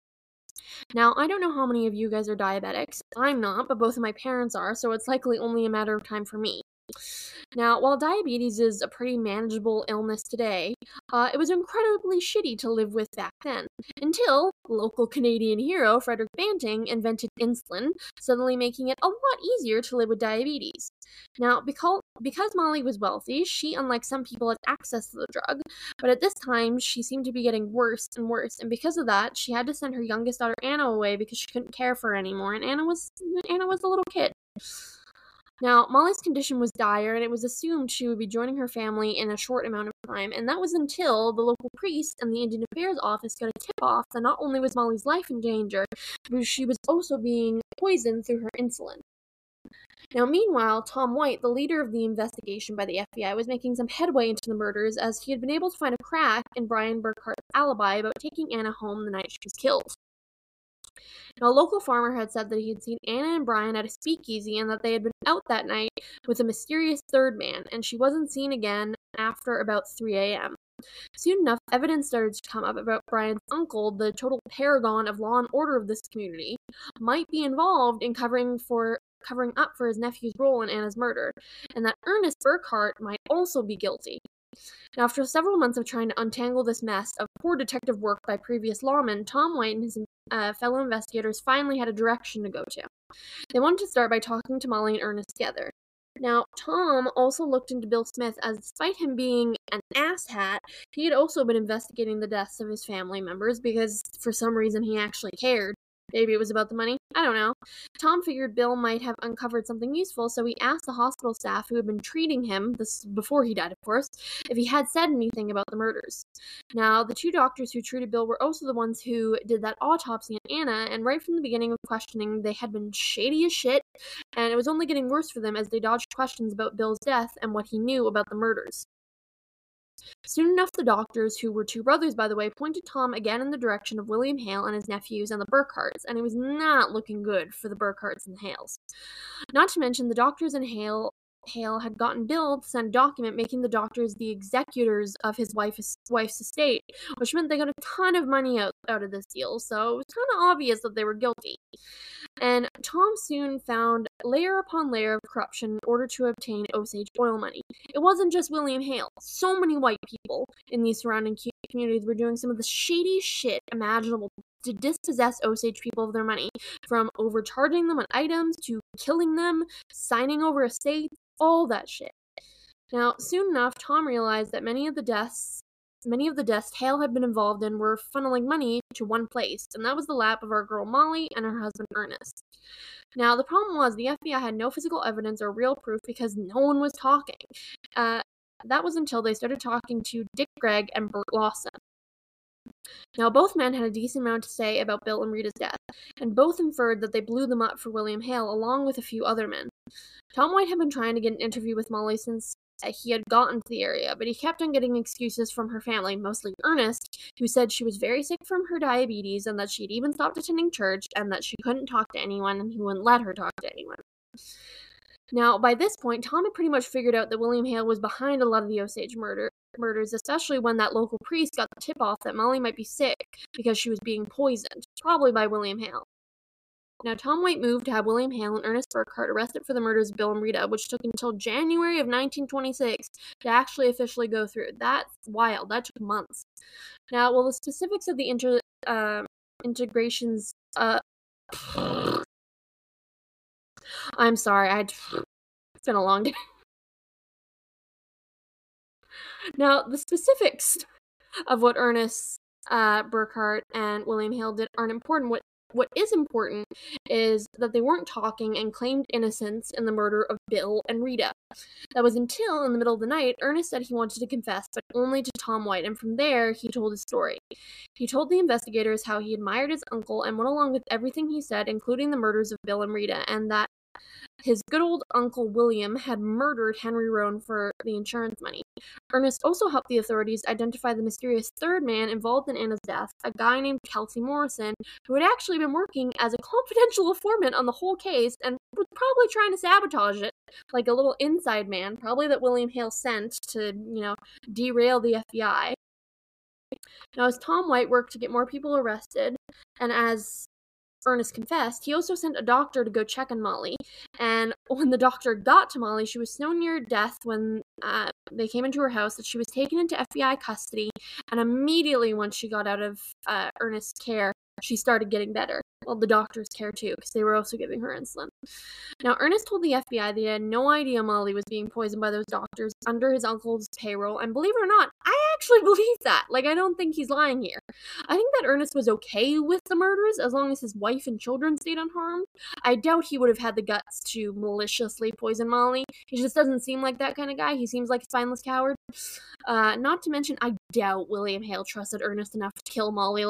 Now, I don't know how many of you guys are diabetics. I'm not, but both of my parents are, so it's likely only a matter of time for me. Now, while diabetes is a pretty manageable illness today, it was incredibly shitty to live with back then, until local Canadian hero Frederick Banting invented insulin, suddenly making it a lot easier to live with diabetes. Now, because Molly was wealthy, she, unlike some people, had access to the drug, but at this time, she seemed to be getting worse and worse, and because of that, she had to send her youngest daughter Anna away because she couldn't care for her anymore, and Anna was a little kid. Now, Molly's condition was dire, and it was assumed she would be joining her family in a short amount of time, and that was until the local priest and the Indian Affairs office got a tip-off that not only was Molly's life in danger, but she was also being poisoned through her insulin. Now, meanwhile, Tom White, the leader of the investigation by the FBI, was making some headway into the murders, as he had been able to find a crack in Brian Burkhart's alibi about taking Anna home the night she was killed. Now, a local farmer had said that he had seen Anna and Brian at a speakeasy and that they had been out that night with a mysterious third man, and she wasn't seen again after about 3 a.m. Soon enough, evidence started to come up about Brian's uncle, the total paragon of law and order of this community, might be involved in covering up for his nephew's role in Anna's murder, and that Ernest Burkhart might also be guilty. Now, after several months of trying to untangle this mess of poor detective work by previous lawmen, Tom White and his fellow investigators finally had a direction to go to. They wanted to start by talking to Molly and Ernest together. Now, Tom also looked into Bill Smith, as despite him being an asshat, he had also been investigating the deaths of his family members because for some reason he actually cared. Maybe it was about the money? I don't know. Tom figured Bill might have uncovered something useful, so he asked the hospital staff who had been treating him, this before he died, of course, if he had said anything about the murders. Now, the two doctors who treated Bill were also the ones who did that autopsy on Anna, and right from the beginning of questioning, they had been shady as shit, and it was only getting worse for them as they dodged questions about Bill's death and what he knew about the murders. Soon enough, the doctors, who were two brothers by the way, pointed Tom again in the direction of William Hale and his nephews and the Burkharts, and it was not looking good for the Burkharts and the Hales. Not to mention, the doctors and Hale Hale had gotten Bill to send a document making the doctors the executors of his wife's estate, which meant they got a ton of money out of this deal, so it was kind of obvious that they were guilty. And Tom soon found layer upon layer of corruption in order to obtain Osage oil money. It wasn't just William Hale. So many white people in these surrounding communities were doing some of the shady shit imaginable to dispossess Osage people of their money, from overcharging them on items to killing them, signing over estates, all that shit. Now, soon enough, Tom realized that many of the deaths Hale had been involved in were funneling money to one place, and that was the lap of our girl Molly and her husband Ernest. Now, the problem was the FBI had no physical evidence or real proof because no one was talking. That was until they started talking to Dick Gregg and Bert Lawson. Now, both men had a decent amount to say about Bill and Rita's death, and both inferred that they blew them up for William Hale along with a few other men. Tom White had been trying to get an interview with Molly since he had gotten to the area, but he kept on getting excuses from her family, mostly Ernest, who said she was very sick from her diabetes and that she had even stopped attending church and that she couldn't talk to anyone and he wouldn't let her talk to anyone. Now, by this point, Tom had pretty much figured out that William Hale was behind a lot of the Osage murders, especially when that local priest got the tip-off that Molly might be sick because she was being poisoned, probably by William Hale. Now, Tom White moved to have William Hale and Ernest Burkhart arrested for the murders of Bill and Rita, which took until January of 1926 to actually officially go through. That's wild. That took months. Now, the specifics of the integrations... I'm sorry, it's been a long day. Now, the specifics of what Ernest Burkhart and William Hale did aren't important. What is important is that they weren't talking and claimed innocence in the murder of Bill and Rita. That was until, in the middle of the night, Ernest said he wanted to confess, but only to Tom White, and from there, he told his story. He told the investigators how he admired his uncle and went along with everything he said, including the murders of Bill and Rita, and that his good old Uncle William had murdered Henry Roan for the insurance money. Ernest also helped the authorities identify the mysterious third man involved in Anna's death, a guy named Kelsey Morrison, who had actually been working as a confidential informant on the whole case and was probably trying to sabotage it, like a little inside man, probably that William Hale sent to, derail the FBI. Now, as Tom White worked to get more people arrested, and as Ernest confessed, he also sent a doctor to go check on Molly, and when the doctor got to Molly, she was so near death when they came into her house that she was taken into FBI custody, and immediately once she got out of Ernest's care, she started getting better. Well, the doctor's care too, because they were also giving her insulin. Now, Ernest told the FBI that he had no idea Molly was being poisoned by those doctors under his uncle's payroll, and believe it or not, I actually believe that. I don't think he's lying here. I think that Ernest was okay with the murders as long as his wife and children stayed unharmed. I doubt he would have had the guts to maliciously poison Molly. He just doesn't seem like that kind of guy. He seems like a spineless coward. Not to mention, I doubt William Hale trusted Ernest enough to kill Molly.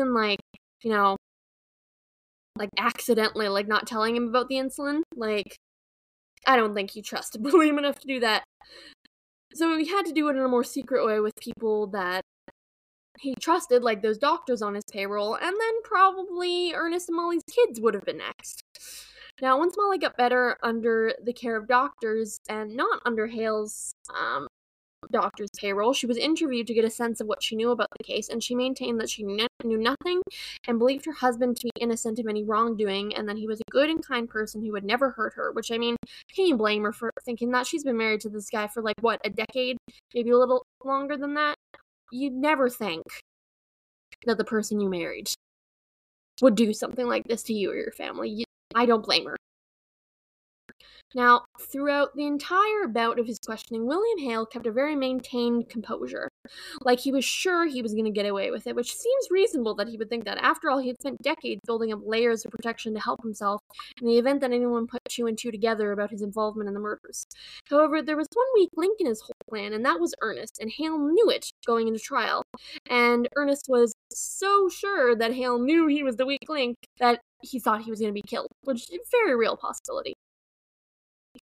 Accidentally, not telling him about the insulin. I don't think he trusted William enough to do that. So he had to do it in a more secret way with people that he trusted, like those doctors on his payroll, and then probably Ernest and Molly's kids would have been next. Now, once Molly got better under the care of doctors, and not under Hale's doctor's payroll, she was interviewed to get a sense of what she knew about the case, and she maintained that she knew nothing and believed her husband to be innocent of any wrongdoing, and that he was a good and kind person who would never hurt her, which, can you blame her for thinking that? She's been married to this guy for, a decade? Maybe a little longer than that? You'd never think that the person you married would do something like this to you or your family. I don't blame her. Now, throughout the entire bout of his questioning, William Hale kept a very maintained composure. He was sure he was going to get away with it, which seems reasonable that he would think that. After all, he had spent decades building up layers of protection to help himself in the event that anyone put two and two together about his involvement in the murders. However, there was one weak link in his whole plan, and that was Ernest, and Hale knew it going into trial. And Ernest was so sure that Hale knew he was the weak link that he thought he was going to be killed, which is a very real possibility.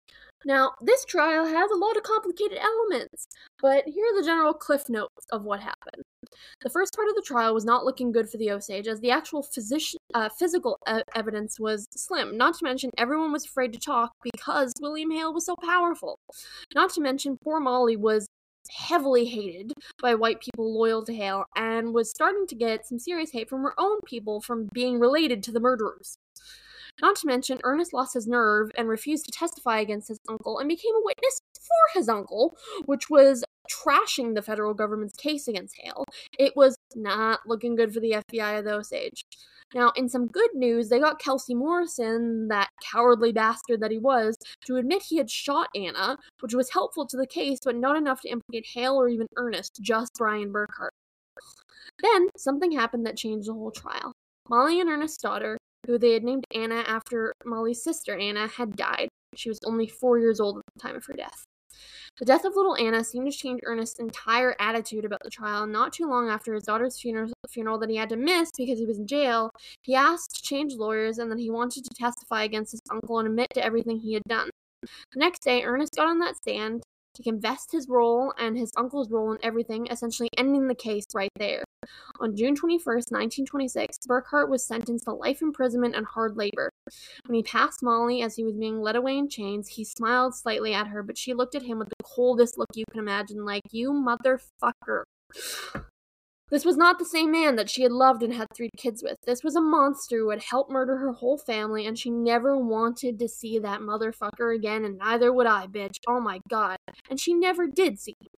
Now, this trial has a lot of complicated elements, but here are the general cliff notes of what happened. The first part of the trial was not looking good for the Osage, as the actual physical evidence was slim. Not to mention, everyone was afraid to talk because William Hale was so powerful. Not to mention, poor Molly was heavily hated by white people loyal to Hale and was starting to get some serious hate from her own people from being related to the murderers. Not to mention, Ernest lost his nerve and refused to testify against his uncle and became a witness for his uncle, which was trashing the federal government's case against Hale. It was not looking good for the FBI or the Osage. Now, in some good news, they got Kelsey Morrison, that cowardly bastard that he was, to admit he had shot Anna, which was helpful to the case, but not enough to implicate Hale or even Ernest, just Brian Burkhart. Then, something happened that changed the whole trial. Molly and Ernest's daughter, who they had named Anna after Molly's sister Anna, had died. She was only 4 years old at the time of her death. The death of little Anna seemed to change Ernest's entire attitude about the trial. Not too long after his daughter's funeral that he had to miss because he was in jail, he asked to change lawyers, and then he wanted to testify against his uncle and admit to everything he had done. The next day, Ernest got on that stand to confess his role and his uncle's role in everything, essentially ending the case right there. On June 21st, 1926, Burkhart was sentenced to life imprisonment and hard labor. When he passed Molly as he was being led away in chains, he smiled slightly at her, but she looked at him with the coldest look you can imagine, like, "You motherfucker." This was not the same man that she had loved and had 3 kids with. This was a monster who had helped murder her whole family, and she never wanted to see that motherfucker again, and neither would I, bitch. Oh my god. And she never did see him.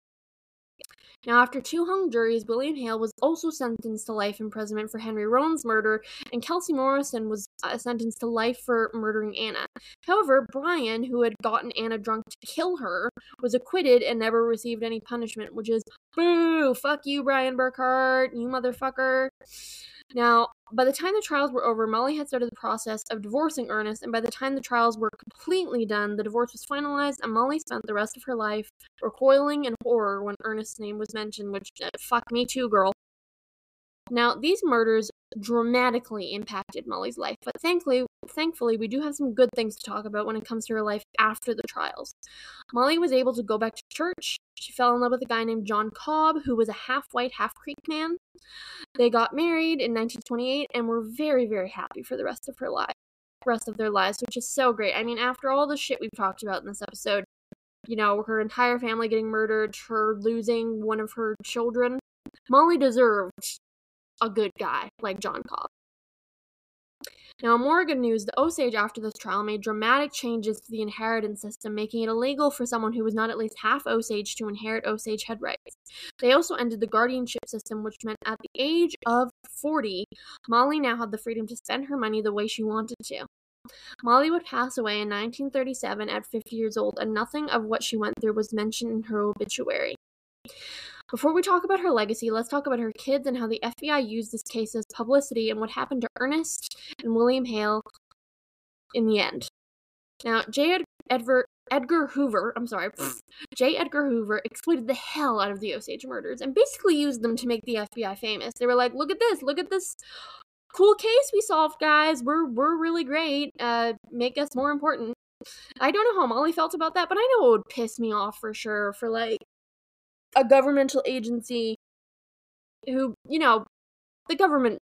Now, after 2 hung juries, William Hale was also sentenced to life imprisonment for Henry Roan's murder, and Kelsey Morrison was sentenced to life for murdering Anna. However, Brian, who had gotten Anna drunk to kill her, was acquitted and never received any punishment, which is, boo, fuck you, Brian Burkhart, you motherfucker. Now, by the time the trials were over, Molly had started the process of divorcing Ernest, and by the time the trials were completely done, the divorce was finalized, and Molly spent the rest of her life recoiling in horror when Ernest's name was mentioned, which, fuck me too, girl. Now, these murders dramatically impacted Molly's life, but thankfully, we do have some good things to talk about when it comes to her life after the trials. Molly was able to go back to church. She fell in love with a guy named John Cobb, who was a half-white, half-Creek man. They got married in 1928 and were very, very happy for the rest of their lives, which is so great. I mean, after all the shit we've talked about in this episode, you know, her entire family getting murdered, her losing one of her children, Molly deserved a good guy like John Cobb. Now, in more good news, the Osage after this trial made dramatic changes to the inheritance system, making it illegal for someone who was not at least half Osage to inherit Osage head rights. They also ended the guardianship system, which meant at the age of 40, Molly now had the freedom to spend her money the way she wanted to. Molly would pass away in 1937 at 50 years old, and nothing of what she went through was mentioned in her obituary. Before we talk about her legacy, let's talk about her kids and how the FBI used this case as publicity and what happened to Ernest and William Hale in the end. Now, J. Edgar Hoover exploited the hell out of the Osage murders and basically used them to make the FBI famous. They were like, look at this cool case we solved, guys. We're really great. Make us more important. I don't know how Molly felt about that, but I know it would piss me off for sure for, like, a governmental agency who, you know, the government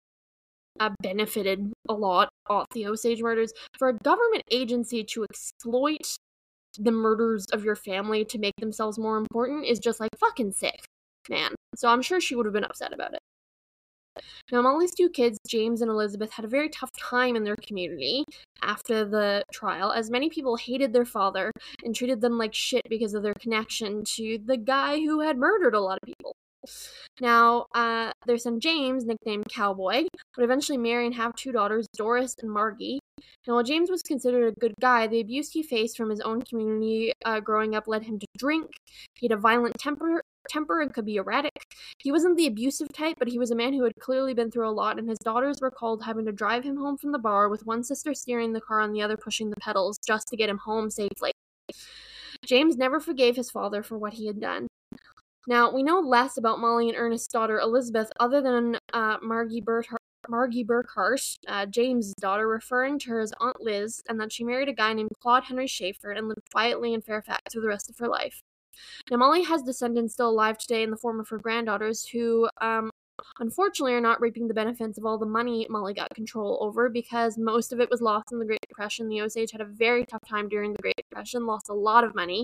benefited a lot off the Osage murders. For a government agency to exploit the murders of your family to make themselves more important is just, like, fucking sick, man. So I'm sure she would have been upset about it. Now, Molly's 2 kids, James and Elizabeth, had a very tough time in their community after the trial, as many people hated their father and treated them like shit because of their connection to the guy who had murdered a lot of people. Now, their son James, nicknamed Cowboy, would eventually marry and have 2 daughters, Doris and Margie. Now, while James was considered a good guy, the abuse he faced from his own community growing up led him to drink. He had a violent temper and could be erratic. He wasn't the abusive type, but he was a man who had clearly been through a lot, and his daughters recalled having to drive him home from the bar with one sister steering the car and the other pushing the pedals just to get him home safely. James never forgave his father for what he had done. Now, we know less about Molly and Ernest's daughter Elizabeth other than Margie Burkhart Margie Burkhart, James' daughter, referring to her as Aunt Liz, and that she married a guy named Claude Henry Schaefer and lived quietly in Fairfax for the rest of her life. Now, Molly has descendants still alive today in the form of her granddaughters, who unfortunately are not reaping the benefits of all the money Molly got control over, because most of it was lost in the Great Depression. The Osage had a very tough time during the Great Depression, lost a lot of money.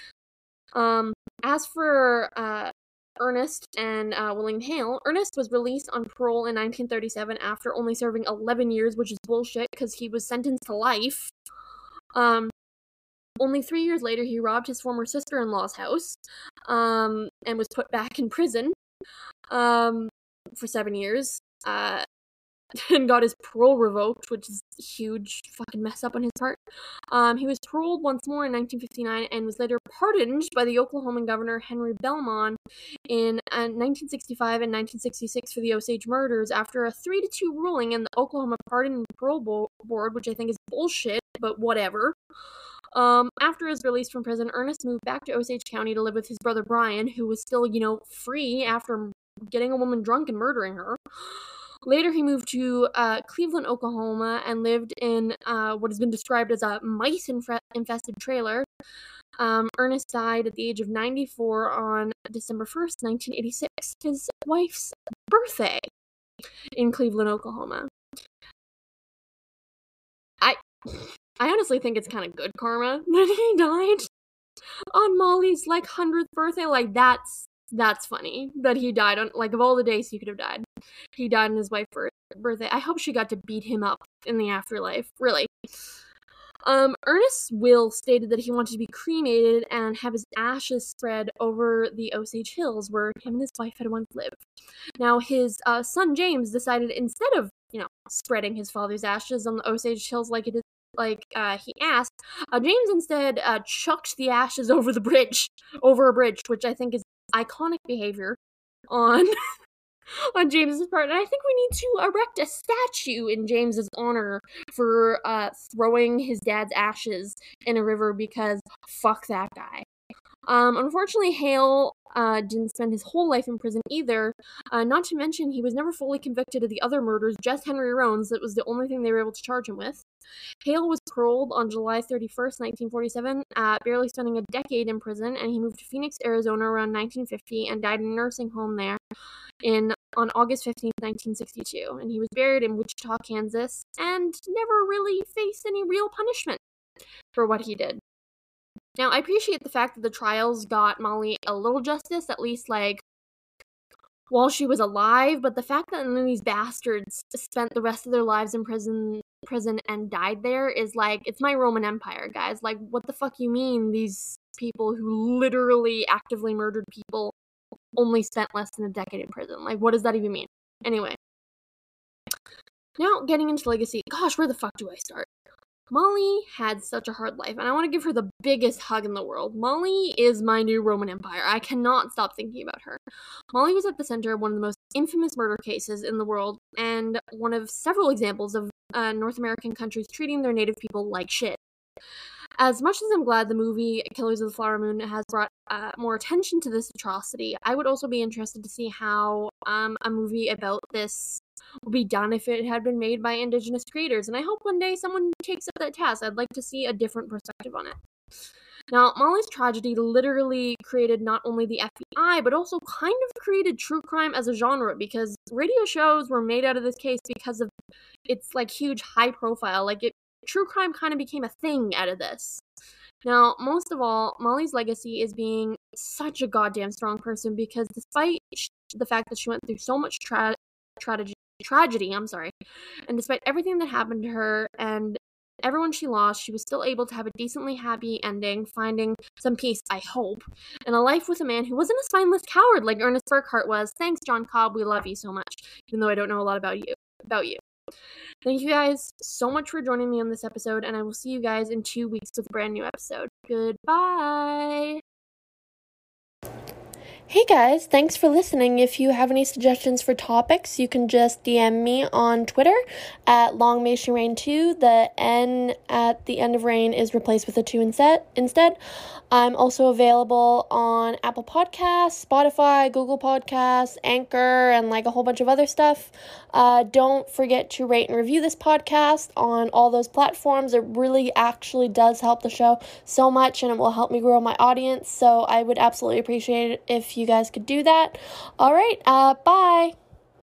As for Ernest and William Hale, Ernest was released on parole in 1937 after only serving 11 years, which is bullshit because he was sentenced to life. Only 3 years later, he robbed his former sister-in-law's house and was put back in prison for 7 years. And got his parole revoked, which is a huge fucking mess up on his part. He was paroled once more in 1959 and was later pardoned by the Oklahoman governor Henry Belmont in 1965 and 1966 for the Osage murders after a 3-2 ruling in the Oklahoma Pardon and Parole Board, which I think is bullshit, but whatever. After his release from prison, Ernest moved back to Osage County to live with his brother Brian, who was still, free after getting a woman drunk and murdering her. Later, he moved to Cleveland, Oklahoma, and lived in what has been described as a mice-infested trailer. Ernest died at the age of 94 on December 1st, 1986, his wife's birthday, in Cleveland, Oklahoma. I honestly think it's kind of good karma that he died on Molly's 100th birthday. That's funny that he died on, of all the days he could have died, he died on his wife's birthday. I hope she got to beat him up in the afterlife, really. Ernest's will stated that he wanted to be cremated and have his ashes spread over the Osage Hills, where him and his wife had once lived. Now, his son James decided, instead of, spreading his father's ashes on the Osage Hills he asked, James instead chucked the ashes over a bridge, which I think is iconic behavior on James's part, and I think we need to erect a statue in James's honor for throwing his dad's ashes in a river, because fuck that guy. Unfortunately, Hale didn't spend his whole life in prison either, not to mention he was never fully convicted of the other murders, just Henry Roan's. That was the only thing they were able to charge him with. Hale was paroled on July 31st, 1947, barely spending a decade in prison, and he moved to Phoenix, Arizona around 1950 and died in a nursing home there on August 15th, 1962, and he was buried in Wichita, Kansas, and never really faced any real punishment for what he did. Now, I appreciate the fact that the trials got Molly a little justice, at least, while she was alive, but the fact that none of these bastards spent the rest of their lives in prison and died there is it's my Roman Empire, guys. What the fuck you mean these people who literally actively murdered people only spent less than a decade in prison? What does that even mean? Anyway. Now, getting into legacy. Gosh, where the fuck do I start? Molly had such a hard life, and I want to give her the biggest hug in the world. Molly is my new Roman Empire. I cannot stop thinking about her. Molly was at the center of one of the most infamous murder cases in the world, and one of several examples of North American countries treating their native people like shit. As much as I'm glad the movie Killers of the Flower Moon has brought more attention to this atrocity, I would also be interested to see how a movie about this would be done if it had been made by Indigenous creators, and I hope one day someone takes up that task. I'd like to see a different perspective on it. Now, Molly's tragedy literally created not only the FBI, but also kind of created true crime as a genre, because radio shows were made out of this case because of its huge high profile. True crime kind of became a thing out of this. Now, most of all, Molly's legacy is being such a goddamn strong person, because despite the fact that she went through so much tragedy, and despite everything that happened to her and everyone she lost, she was still able to have a decently happy ending, finding some peace, I hope, and a life with a man who wasn't a spineless coward like Ernest Burkhart was. Thanks, John Cobb, we love you so much, even though I don't know a lot about you. Thank you guys so much for joining me on this episode, and I will see you guys in 2 weeks with a brand new episode. Goodbye! Hey guys, thanks for listening. If you have any suggestions for topics, you can just DM me on Twitter at LongMaySheRain2. The N at the end of rain is replaced with a 2 instead. I'm also available on Apple Podcasts, Spotify, Google Podcasts, Anchor, and like a whole bunch of other stuff. Don't forget to rate and review this podcast on all those platforms. It really actually does help the show so much, and it will help me grow my audience. So I would absolutely appreciate it if you guys could do that. All right, bye.